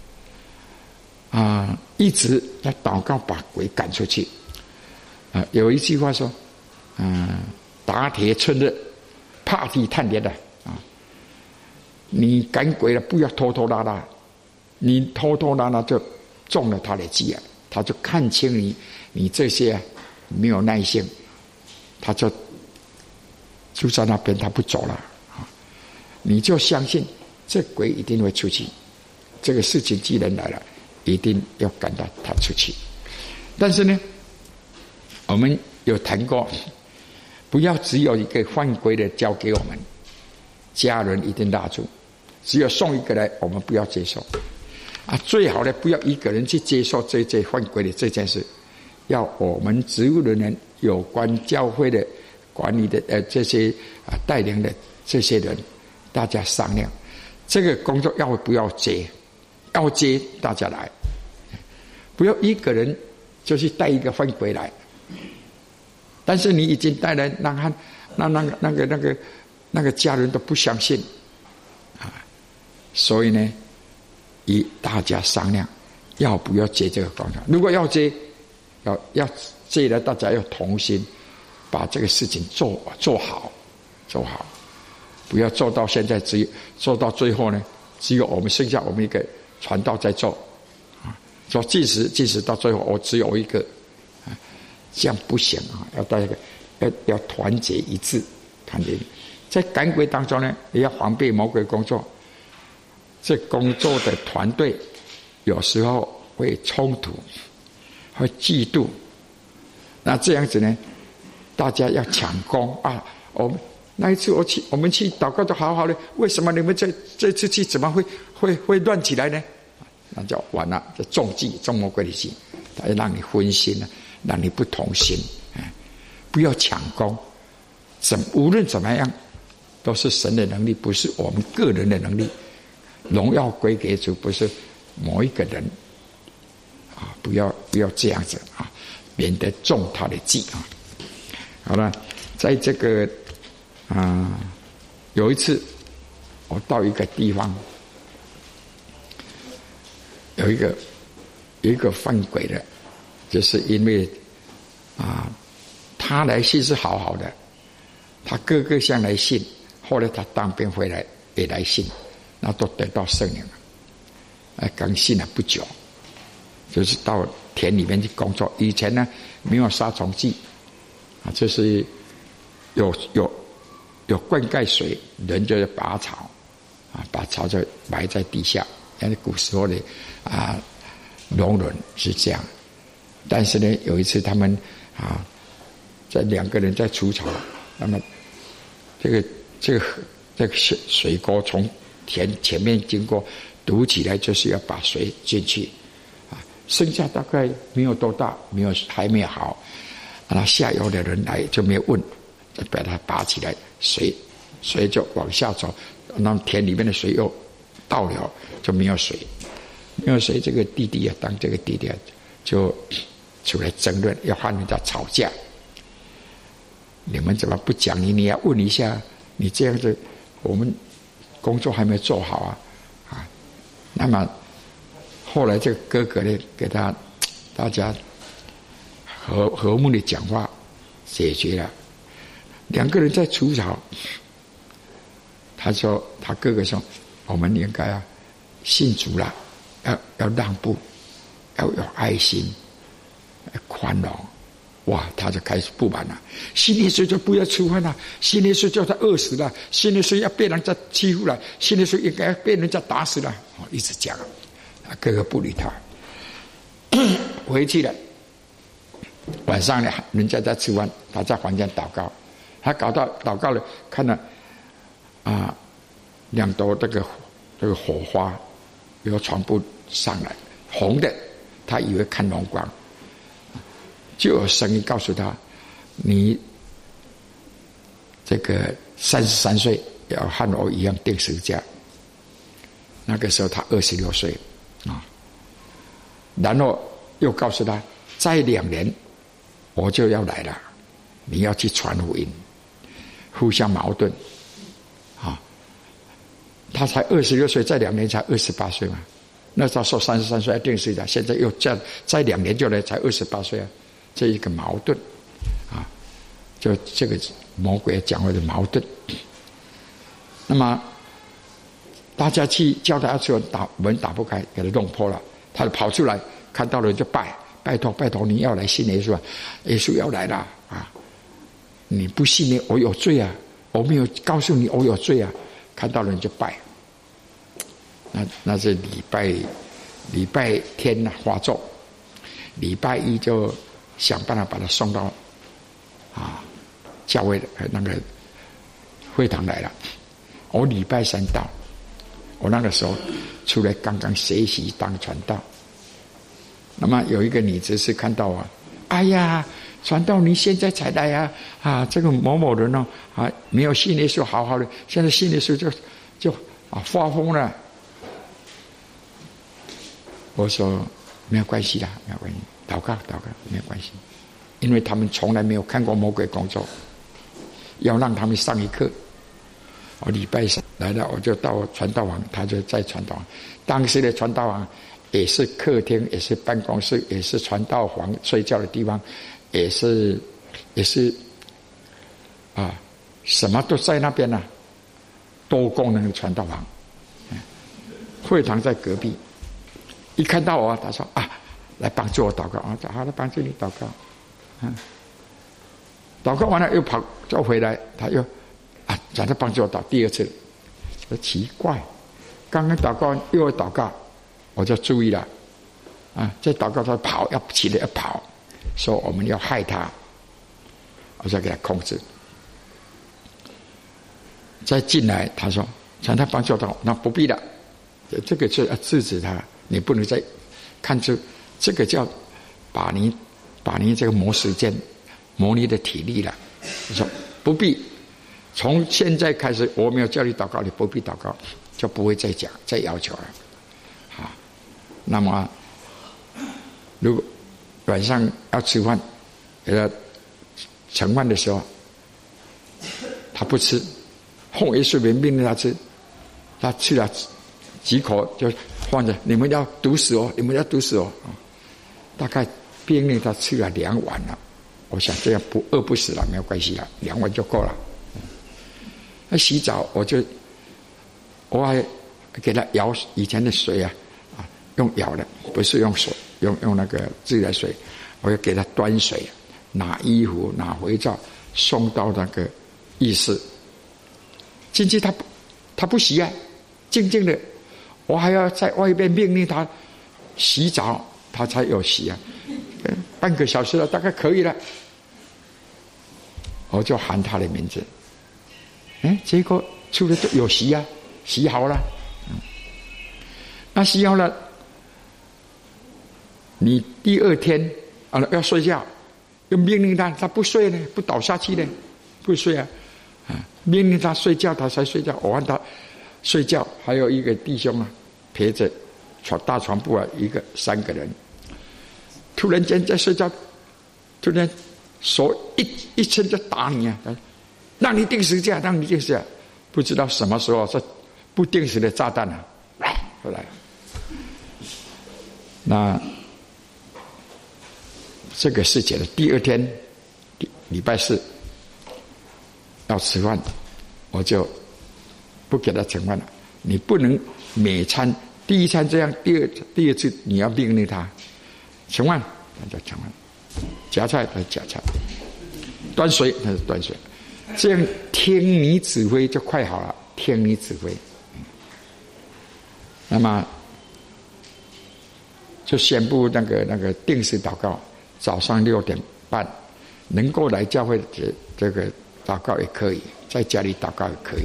Speaker 1: 啊，一直要祷告把鬼赶出去。啊，有一句话说，嗯、啊，打铁趁热，怕地探天的啊。你赶鬼了，不要拖拖拉拉，你拖拖拉拉就中了他的计啊，他就看清你，你这些、啊、没有耐性，他就就在那边，他不走了啊。你就相信这鬼一定会出去，这个事情既然来了，一定要赶到他出去。但是呢，我们有谈过，不要只有一个犯规的交给我们，家人一定拉住。只有送一个来，我们不要接受啊！最好的不要一个人去接受这这犯规的这件事，要我们职务人员、有关教会的管理的呃这些啊带领的这些人，大家商量，这个工作要不要接？要接大家来，不要一个人就去带一个犯规来。但是你已经带来，让他那那个那个那个那个家人都不相信啊，所以呢，以大家商量要不要接这个工作。如果要接，要要接了，大家要同心，把这个事情做做好，做好，不要做到现在只有做到最后呢，只有我们剩下我们一个传道在做啊， 说即使即使到最后我只有一个，啊，这样不行啊！要大家要要团结一致，团结。在赶鬼当中呢，也要防备魔鬼工作。这工作的团队有时候会冲突，会嫉妒。那这样子呢，大家要抢功啊！我们那一次我去，我们去祷告都好好的，为什么你们这这次去怎么会会会乱起来呢？那就完了，这中计，中魔鬼的计，他要让你分心了，让你不同心，哎，不要抢功。怎无论怎么样，都是神的能力，不是我们个人的能力。荣耀归给主，不是某一个人啊！不要不要这样子啊，免得中他的计啊！好了，在这个啊，有一次我到一个地方，有一个有一个犯鬼的，就是因为啊，他来信是好好的，他哥哥先来信，后来他当兵回来也来信。那都得到圣灵了，哎，刚信了不久，就是到田里面去工作。以前呢，没有杀虫剂，啊，就是有有有灌溉水，人就要拔草，啊，把草就埋在地下。因为古时候的啊农人是这样，但是呢，有一次他们啊，在两个人在除草，那么这个这个这个水水沟从田前面经过，堵起来就是要把水进去，啊，剩下大概没有多大，没有还没有好，那下游的人来就没有问，就把它拔起来，水水就往下走，那田里面的水又倒流，就没有水，没有水，这个弟弟啊，当这个弟弟啊，就出来争论，要和人家吵架。你们怎么不讲理？你要问一下，你这样子，我们工作还没做好啊，啊，那么后来这个哥哥呢，给他大家和和睦的讲话解决了。两个人在除草，他说他哥哥说，我们应该啊信主了，要要让步，要有爱心，要宽容。哇，他就开始不满了。信耶稣就不要吃饭了，信耶稣叫他饿死了，信耶稣要被人家欺负了，信耶稣应该被人家打死了。哦，一直讲，他哥哥不理他，回去了。晚上呢，人家在吃饭，他在房间祷告，他搞到祷告了，看到啊两朵这个这个火花由床铺上来，红的，他以为看荣光。就有声音告诉他：“你这个三十三岁要和我一样钉十字架。”那个时候他二十六岁啊，然后又告诉他：“再两年我就要来了，你要去传福音。”互相矛盾啊！他才二十六岁，再两年才二十八岁嘛。那时候说三十三岁要钉十字架，现在又再再两年就来，才二十八岁啊！这一个矛盾啊，就这个魔鬼讲话的矛盾。那么大家去叫他去打门打不开，给他弄破了，他就跑出来，看到了就拜，拜托拜托，你要来信耶稣啊，耶稣要来了啊！你不信呢，我有罪啊！我没有告诉你我有罪啊！看到人就拜。那那是礼拜礼拜天呐、啊、发作，礼拜一就想办法把他送到啊教会的那个会堂来了。我礼拜三到，我那个时候出来刚刚学习当传道。那么有一个女子是看到啊，哎呀，传道你现在才来啊啊，这个某某人哦啊没有信耶稣好好的，现在信耶稣就就啊发疯了。我说没有关系啦，没有关系。祷告祷告没有关系，因为他们从来没有看过魔鬼工作，要让他们上一课。我礼拜三来了，我就到传道房，他就在传道房。当时的传道房也是客厅，也是办公室，也是传道房睡觉的地方，也是也是啊，什么都在那边啊，多功能的传道房。会堂在隔壁， 一看到我，他说啊，来帮助我祷告啊，好，来帮助你祷告。啊，祷告完了又跑，再回来，他又啊，让他帮助我祷第二次。我奇怪，刚刚祷告完又要祷告，我就注意了。啊，在祷告他跑，要起来要跑，说我们要害他，我就给他控制。再进来，他说让他帮助到，那不必了，这个是要制止他，你不能再看出这个叫把你把你这个磨时间，磨你的体力了。我说不必，从现在开始我没有叫你祷告，你不必祷告，就不会再讲再要求了。好，那么如果晚上要吃饭，呃，盛饭的时候，他不吃，后耶稣命令他吃，他吃了几口就放着，你们要毒死哦，你们要毒死哦。大概命令他吃了两碗了，我想这样不饿不死了，没有关系了，两碗就够了。那洗澡我就我还给他舀以前的水啊，啊，用舀的，不是用水。用用那个自来水，我要给他端水，拿衣服拿肥皂送到那个浴室。进去他他不洗啊，静静的，我还要在外边命令他洗澡，他才有洗啊。半个小时了，大概可以了，我就喊他的名字。哎，结果出来有洗啊，洗好了。那洗好了。你第二天啊要睡觉，又命令他，他不睡呢，不倒下去呢，不睡啊，啊，命令他睡觉，他才睡觉。我让他睡觉，还有一个弟兄啊，陪着床大床铺啊，一个三个人，突然间在睡觉，突然手一一伸就打你啊，让你定时架，让你定时架，不知道什么时候是不定时的炸弹啊，后来，那。这个事情的第二天，礼拜四要吃饭，我就不给他盛饭了。你不能每餐第一餐这样，第二第二次你要命令他盛饭，他就盛饭；夹菜他夹菜，端水他是端水。这样听你指挥就快好了，听你指挥。那么就宣布那个那个定时祷告。早上六点半，能够来教会这这个祷告也可以，在家里祷告也可以。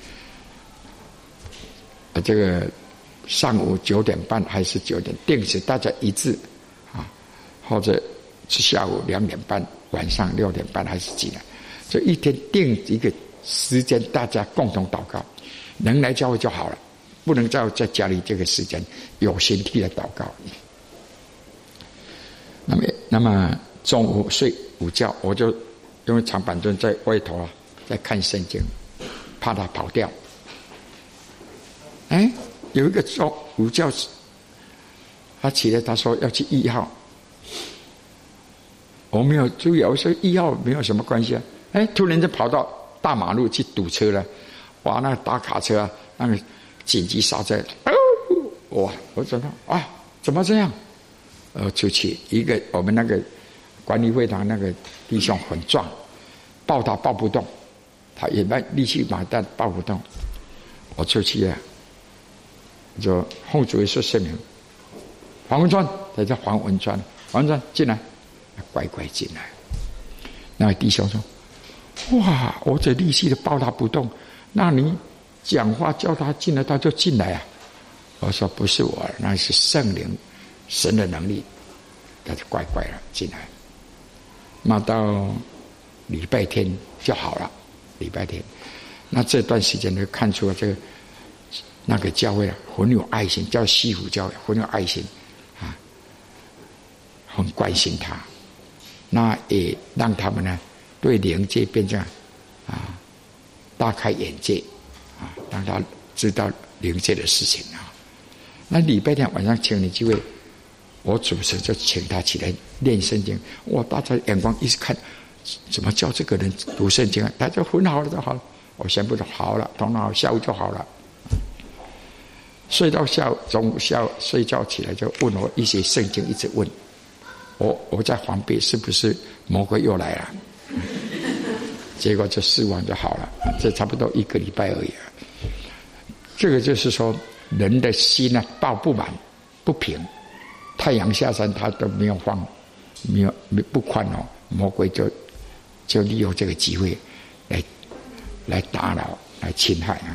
Speaker 1: 啊，这个上午九点半还是九点，定时大家一致啊，或者是下午两点半，晚上六点半还是几点？这一天定一个时间，大家共同祷告，能来教会就好了，不能在在家里这个时间有形体的祷告。那么，那么中午睡午觉，我就因为长板凳在外头啊，在看圣经，怕他跑掉。哎，有一个中午觉，他起来，他说要去一号，我没有注意，我说一号没有什么关系啊。哎，突然就跑到大马路去堵车了，哇，那个大卡车啊，那个紧急刹车，哦，哇，我说啊，怎么这样？呃，出去一个我们那个管理会堂那个弟兄很壮，抱他抱不动，他也卖力气买但抱不动。我出去啊，就后主任说圣名，黄文川，他叫黄文川，黄文川进来，乖乖进来。那位弟兄说：“哇，我这力气的抱他不动，那你讲话叫他进来，他就进来啊。”我说：“不是我，那是圣灵。”神的能力，他就乖乖了进来。那到礼拜天就好了。礼拜天，那这段时间就看出了这个那个教会啊，很有爱心，叫西湖教会很有爱心啊，很关心他。那也让他们呢对灵界变成啊大开眼界啊，让他知道灵界的事情啊。那礼拜天晚上请你聚会。我主持就请他起来念圣经，哇！大家眼光一直看，怎么叫这个人读圣经啊？他就很好了就好了。我宣布就好了，通常好，下午就好了。 睡到下午中午下午睡觉起来就问我一些圣经，一直问我，我在防备是不是魔鬼又来了。结果就失望就好了，这差不多一个礼拜而已啊。这个就是说，人的心呢、啊，抱不满、不平，太阳下山他都没有放，没有不宽哦，魔鬼就就利用这个机会来来打扰、来侵害啊。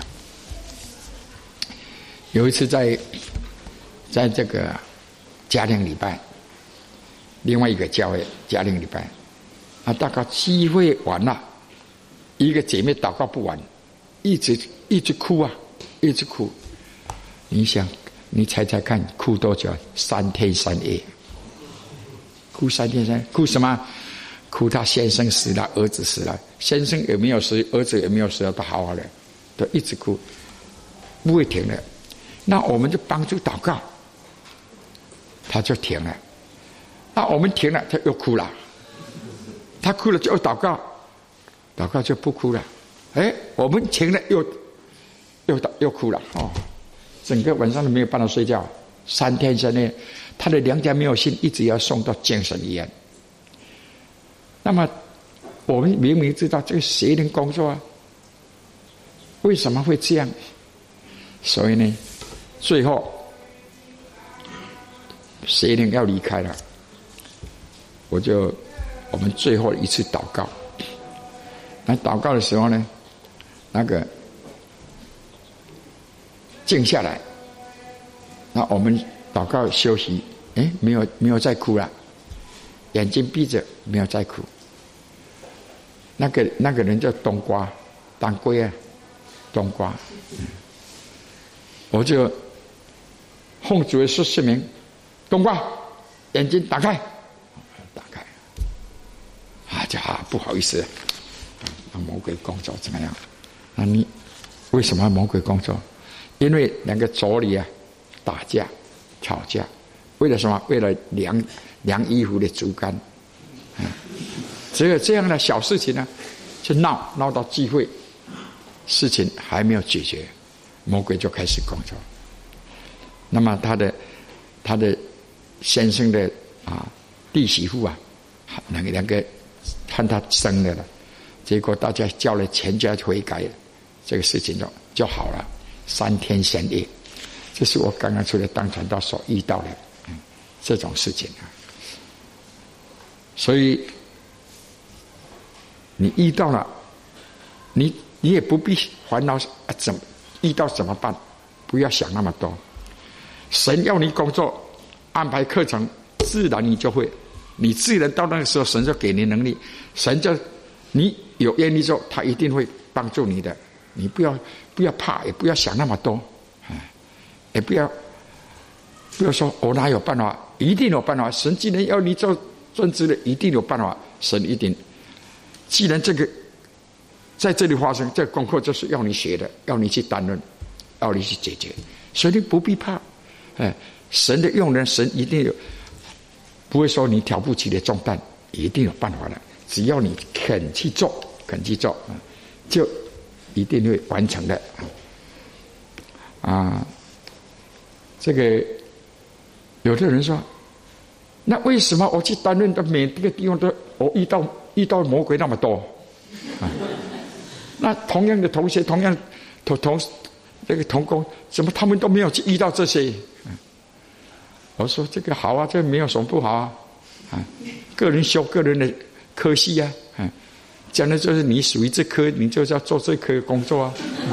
Speaker 1: 有一次在在这个家庭礼拜，另外一个教会家庭礼拜，啊，大概聚会完了。一个姐妹祷告不完，一直一直哭啊，一直哭。你想，你猜猜看，哭多久？三天三夜，哭三天三夜，哭什么？哭他先生死了，儿子死了，先生也没有死，儿子也没有死，都好好的，都一直哭，不会停的。那我们就帮助祷告，他就停了。那我们停了，他又哭了，他哭了就又祷告。祷告就不哭了，哎，我们停了又又又哭了哦，整个晚上都没有办法睡觉，三天三夜，他的娘家没有信，一直要送到精神医院。那么我们明明知道这个邪灵工作啊，为什么会这样？所以呢，最后邪灵要离开了，我就我们最后一次祷告。那祷告的时候呢，那个静下来，那我们祷告休息，哎，没有没有再哭了，眼睛闭着，没有再哭。那个那个人叫冬瓜，当归啊，冬瓜，嗯、我就奉主耶稣圣名，冬瓜，眼睛打开，打开，啊，就啊，不好意思。魔鬼工作怎么样？那你为什么魔鬼工作？因为两个妯娌啊打架吵架，为了什么？为了量量衣服的竹竿。嗯，只有这样的小事情呢，就闹闹到聚会，事情还没有解决，魔鬼就开始工作。那么他的他的先生的啊弟媳妇啊，两个两个看他生的了。结果大家叫了全家悔改，这个事情就就好了。三天三夜，这是我刚刚出来当传道所遇到的、嗯、这种事情啊。所以你遇到了，你你也不必烦恼啊，怎么遇到怎么办？不要想那么多。神要你工作，安排课程，自然你就会，你自然到那个时候，神就给你能力，神就。你有愿力做，他一定会帮助你的。你不要不要怕，也不要想那么多，也不要不要说我哪有办法，一定有办法。神既然要你做专职的，一定有办法。神一定，既然这个在这里发生，这个功课就是要你学的，要你去担任，要你去解决，所以你不必怕。哎，神的用人，神一定有，不会说你挑不起的重担，一定有办法的。只要你肯去做，肯去做，就一定会完成的。啊，这个有的人说，那为什么我去担任的每个地方都我遇到遇到魔鬼那么多？啊，那同样的同学，同样同同这个同工，怎么他们都没有去遇到这些？我说这个好啊，这没有什么不好啊，啊，个人修个人的。科系啊，嗯，讲的就是你属于这科，你就是要做这科工作啊，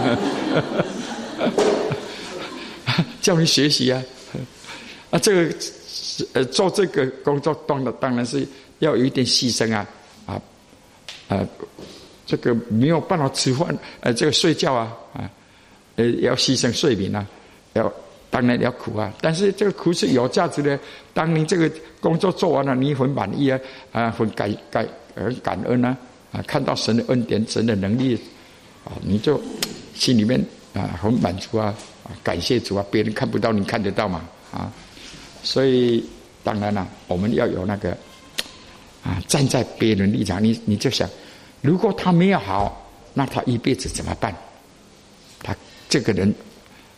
Speaker 1: 叫你学习啊，啊，这个呃做这个工作当然当然是要有一点牺牲啊，啊，啊，这个没有办法吃饭，呃，这个睡觉啊，啊，呃，要牺牲睡眠啊，要当然要苦啊，但是这个苦是有价值的。当你这个工作做完了，你很满意啊，啊，很感感很感恩啊，啊，看到神的恩典、神的能力，啊，你就心里面啊很满足啊，啊，感谢主啊，别人看不到，你看得到嘛，啊，所以当然了，我们要有那个啊，站在别人立场，你你就想，如果他没有好，那他一辈子怎么办？他这个人。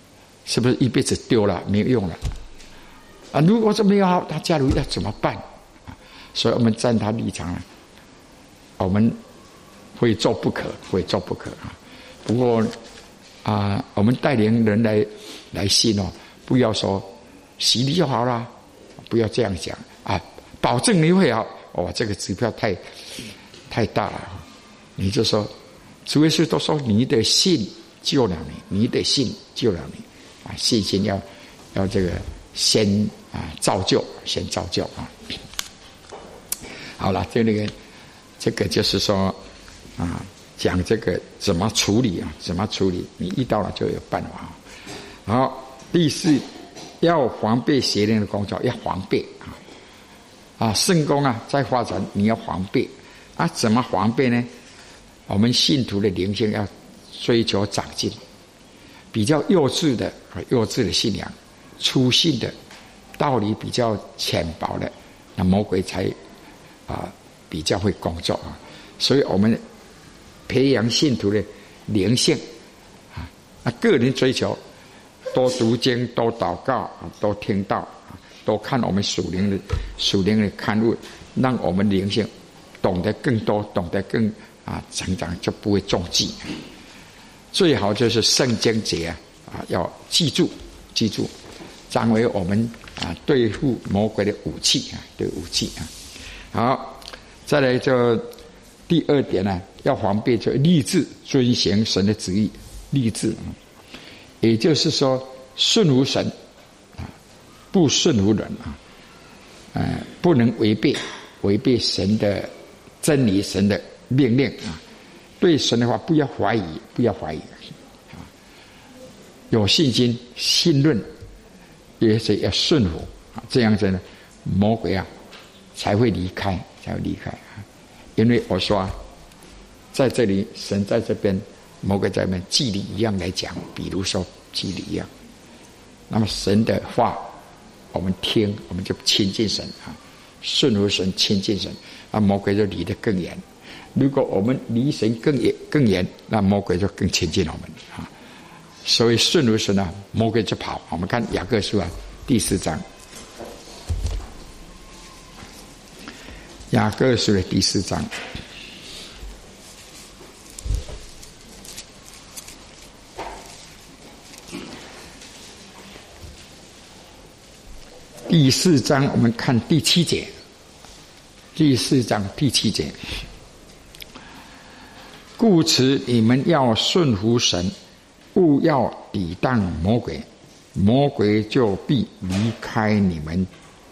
Speaker 1: 是不是一辈子丢了没有用了？啊，如果是没有好，他假如要怎么办？啊，所以我们站他立场呢，我们非做不可，非做不可啊。不过啊，我们带领人来来信哦，不要说洗礼就好了，不要这样讲啊，保证你会好。哇，这个支票太太大了，你就说，主耶稣都说你的信救了你，你的信救了你啊，信心要要这个先啊造就，先造就啊。好了，这个这个就是说啊，讲这个怎么处理啊，怎么处理，你遇到了就有办法。好，第四，要防备邪灵的工作，要防备啊。啊，圣功啊，在发展，你要防备啊？怎么防备呢？我们信徒的灵性要追求长进，比较幼稚的、幼稚的信仰，粗信的道理比较浅薄的，那魔鬼才啊比较会工作啊。所以我们培养信徒的灵性啊，那个人追求多读经、多祷告、多听道。多看我们属灵的属灵的刊物，让我们灵性懂得更多，懂得更啊成长，就不会中计。最好就是圣经节啊，啊要记住记住，成为我们啊对付魔鬼的武器啊，对武器啊。好，再来就第二点呢、啊，要防备就立志遵行神的旨意，立志啊，也就是说顺服神。不顺服人啊，呃，不能违背违背神的真理、神的命令啊。对神的话，不要怀疑，不要怀疑啊。有信心、信任，也是要顺服啊。这样子呢，魔鬼啊才会离开，才会离开啊。因为我说、啊，在这里，神在这边，魔鬼在那边，祭礼一样来讲，比如说祭礼一样，那么神的话。我们听，我们就亲近神啊，顺服神，亲近神，那魔鬼就离得更远。如果我们离神更远更远，那魔鬼就更亲近我们啊。所以顺服神啊，魔鬼就跑。我们看雅各书啊第四章，雅各书的第四章。第四章，我们看第七节。第四章第七节，故此你们要顺服神，勿要抵挡魔鬼，魔鬼就必离开你们，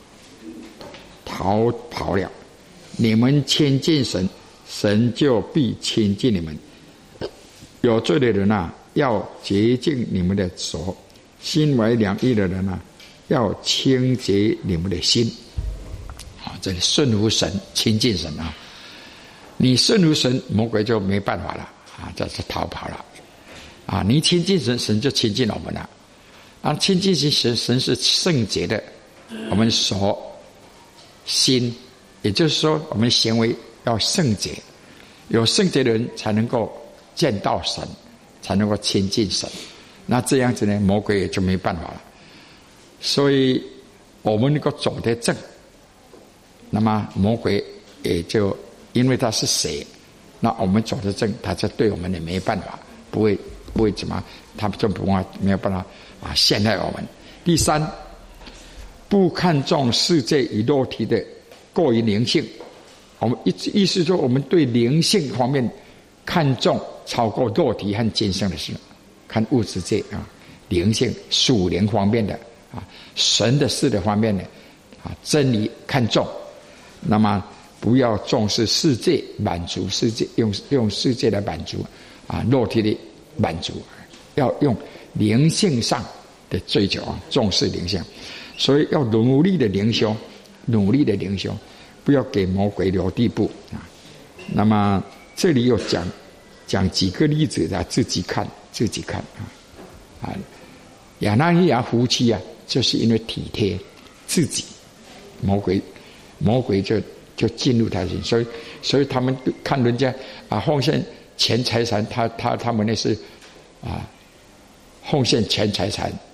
Speaker 1: 逃跑了。你们亲近神，神就必亲近你们。有罪的人啊，要洁净你们的手；心怀良意的人啊，要清洁你们的心。啊，这里顺服神，亲近神啊！你顺服神，魔鬼就没办法了啊，这是逃跑了啊！你亲近神，神就亲近我们了啊！亲近神，神是圣洁的，我们手、心，也就是说，我们行为要圣洁，有圣洁的人才能够见到神，才能够亲近神。那这样子呢，魔鬼也就没办法了。所以我们能够走得正，那么魔鬼也就因为他是谁，那我们走得正，他就对我们也没办法，不会不会怎么，他就不会没有办法啊陷害我们。第三，不看重世界与肉体的过于灵性，我们意意思说，我们对灵性方面看重超过肉体和今生的事，看物质界啊，灵性属灵方面的啊，神的事的方面的啊，真理看重。那么不要重视世界，满足世界，用用世界来满足啊，肉体的满足，要用灵性上的追求啊，重视灵性，所以要努力的灵修，努力的灵修，不要给魔鬼留地步啊。那么这里又讲讲几个例子啊，自己看自己看啊啊，亚拿尼亚夫妻啊，就是因为体贴自己，魔鬼。魔鬼就就进入他心，所以所以他们看人家啊奉献钱财产，他他他们那是啊奉献钱财产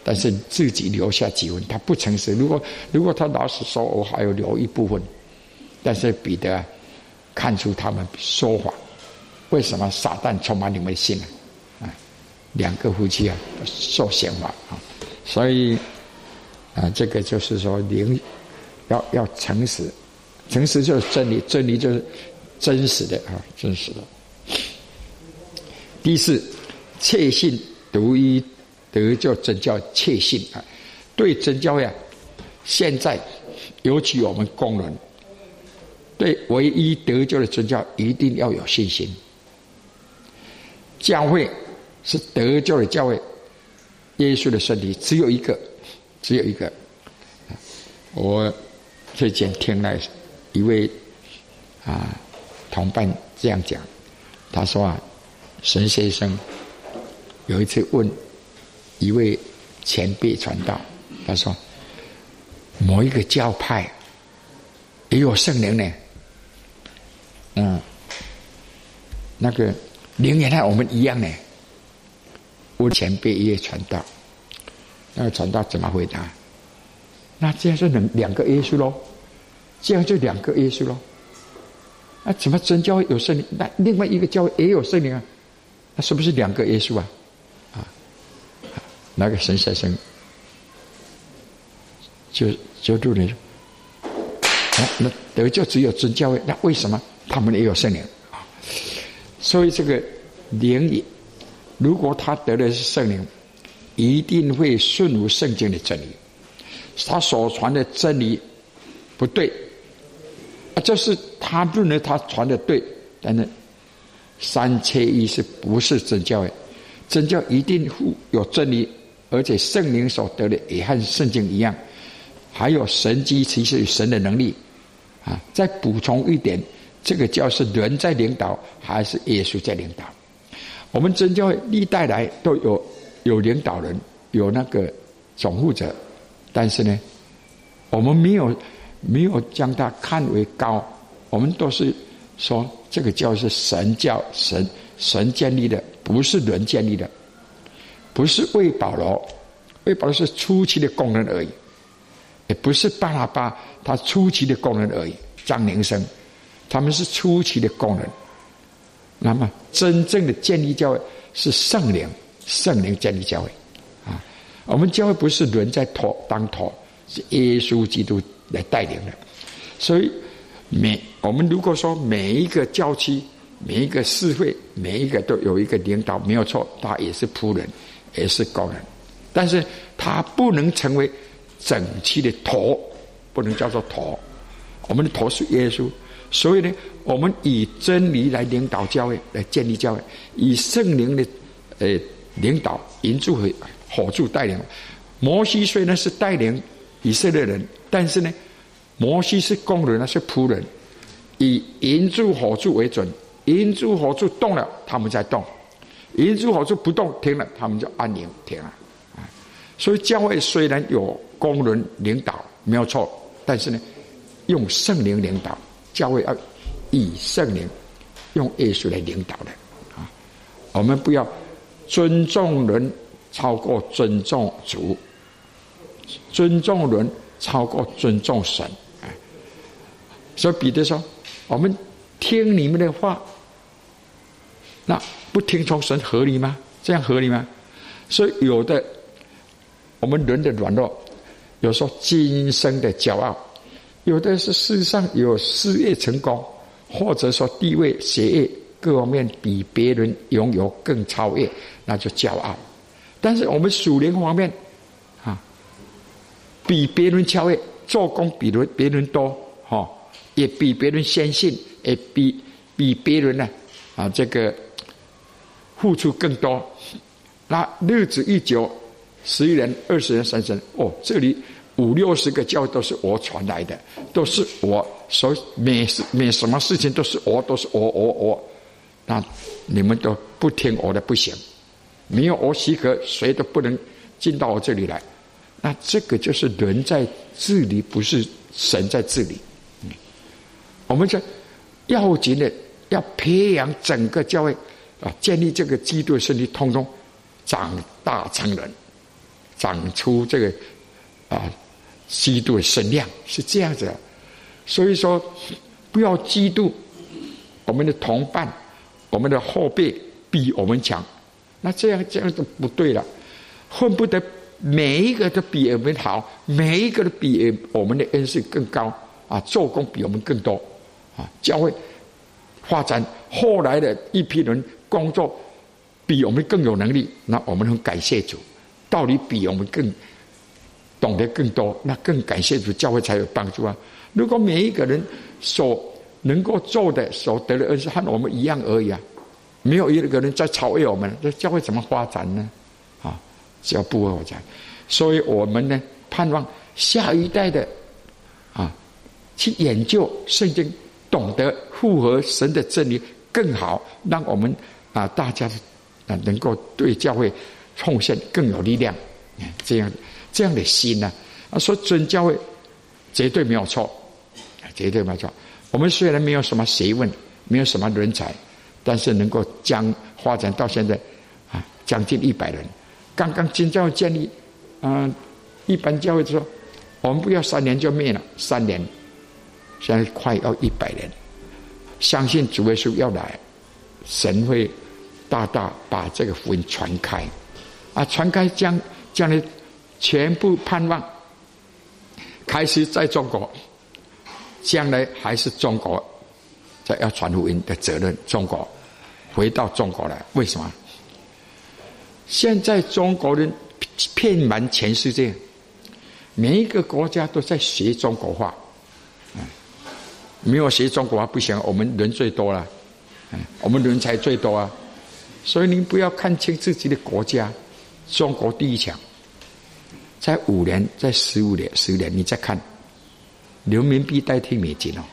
Speaker 1: 但是自己留下几分，他不诚实。如果如果他老实说，我还有留一部分，但是彼得、啊、看出他们说谎。为什么撒旦充满你们的心呢？啊，两个夫妻啊受刑罚啊，所以啊，这个就是说灵要要诚实，诚实就是真理，真理就是真实的啊，真实的。第四，确信独一得救真教确信啊，对真教会啊，现在尤其我们工人，对唯一得救的真教一定要有信心。教会是得救的教会，耶稣的身体只有一个，只有一个。我最近听了一位啊同伴这样讲，他说啊，神先生有一次问一位前辈传道，他说某一个教派也有圣灵呢，嗯，那个灵也和我们一样呢。问前辈一位传道，那个传道怎么回答？那这样是两两个耶稣咯，这样就两个耶稣咯。那怎么真教会有圣灵？那另外一个教会也有圣灵啊？那是不是两个耶稣啊？啊，那个神先生就就对你说，啊，那得救只有真教会，那为什么他们也有圣灵啊？所以这个灵也，如果他得的是圣灵，一定会顺服圣经的真理。他所传的真理不对，啊，就是他认为他传的对，但是三缺一是不是真教会？真教一定有真理，而且圣灵所得的也和圣经一样，还有神迹奇事与神的能力啊。再补充一点，这个教是人在领导，还是耶稣在领导？我们真教会历代来都有有领导人，有那个总负责，但是呢，我们没有没有将它看为高，我们都是说这个教是神教，神神建立的，不是人建立的，不是为保罗，为保罗是初期的工人而已，也不是巴拿巴他初期的工人而已，张灵生他们是初期的工人。那么真正的建立教会是圣灵，圣灵建立教会啊。我们教会不是人在头当头，是耶稣基督来带领的。所以每我们如果说每一个教区、每一个市会、每一个都有一个领导，没有错，他也是仆人，也是工人，但是他不能成为整齐的头，不能叫做头。我们的头是耶稣，所以呢，我们以真理来领导教会，来建立教会，以圣灵的呃领导、引助和辅助带领。摩西虽然是带领以色列人，但是呢，摩西是工人，是仆人，以引助辅助为准。引助辅助动了，他们在动；引助辅助不动，停了，他们就安宁停了。所以教会虽然有工人领导，没有错，但是呢，用圣灵领导，教会要以圣灵用耶稣来领导的啊。我们不要尊重人超过尊重主，尊重人超过尊重神。所以彼得说：“我们听你们的话，那不听从神合理吗？这样合理吗？”所以有的我们人的软弱，有时候今生的骄傲，有的是世上有事业成功，或者说地位、学业各方面比别人拥有更超越，那就骄傲。但是我们属灵方面啊，比别人超越，做工比人别人多，哈、哦，也比别人先进，也比比别人呢啊这个付出更多。那日子一久，十一人、二十人、三十人，哦，这里五六十个教都是我传来的，都是我，所以每事每什么事情都是我，都是我我我，那你们都不听我的不行，没有我许可，谁都不能进到我这里来。那这个就是人在治理，不是神在治理。嗯、我们说要紧的要培养整个教会啊，建立这个基督的身体，通通长大成人。 长出这个啊基督的身量，是这样子的。所以说，不要嫉妒我们的同伴、我们的后辈比我们强，那这样这样就不对了。恨不得每一个都比我们好，每一个都比我们的恩赐更高啊，做工比我们更多啊。教会发展后来的一批人工作比我们更有能力，那我们很感谢主。道理比我们更懂得更多，那更感谢主，教会才有帮助啊。如果每一个人所能够做的、所得的恩赐和我们一样而已啊，没有一个人在超越我们，这教会怎么发展呢？啊，只要不和我讲，所以我们呢，盼望下一代的啊，去研究圣经，懂得符合神的真理更好，让我们啊大家啊能够对教会奉献更有力量。这样这样的心呢、啊，啊，说真教会绝对没有错，绝对没有错。我们虽然没有什么学问，没有什么人才，但是能够将发展到现在啊，将近一百人。刚刚真教会建立，嗯、呃，一般教会说，我们不要三年就灭了，三年，现在快要一百人。相信主耶稣要来，神会大大把这个福音传开，啊，传开将将来全部盼望，开始在中国。将来还是中国在要传福音的责任，中国回到中国来，为什么？现在中国人遍满全世界，每一个国家都在学中国话，没有学中国话不行，我们人最多了，我们人才最多啊，所以您不要看清自己的国家，中国第一强，在五年，在十五年、十年，你再看。人民币代替美金哦，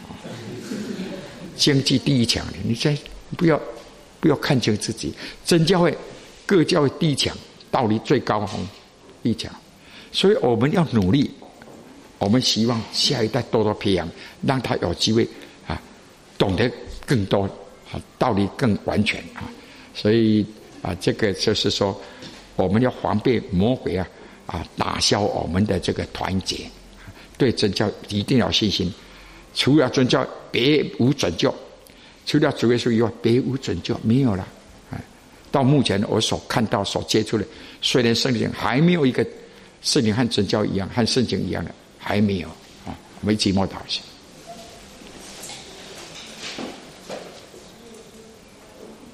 Speaker 1: 经济第一强的，你再不要不要看清自己。真教会各教会第一强，道理最高峰第一强，所以我们要努力。我们希望下一代多多培养，让他有机会啊，懂得更多啊，道理更完全啊。所以啊，这个就是说，我们要防备魔鬼啊啊，打消我们的这个团结。对真教一定要有信心，除了真教别无拯救，除了主耶稣以外别无拯救，没有了。到目前我所看到、所接触的，虽然圣经还没有一个圣经和真教一样、和圣经一样的，还没有啊。我们一起默祷一下。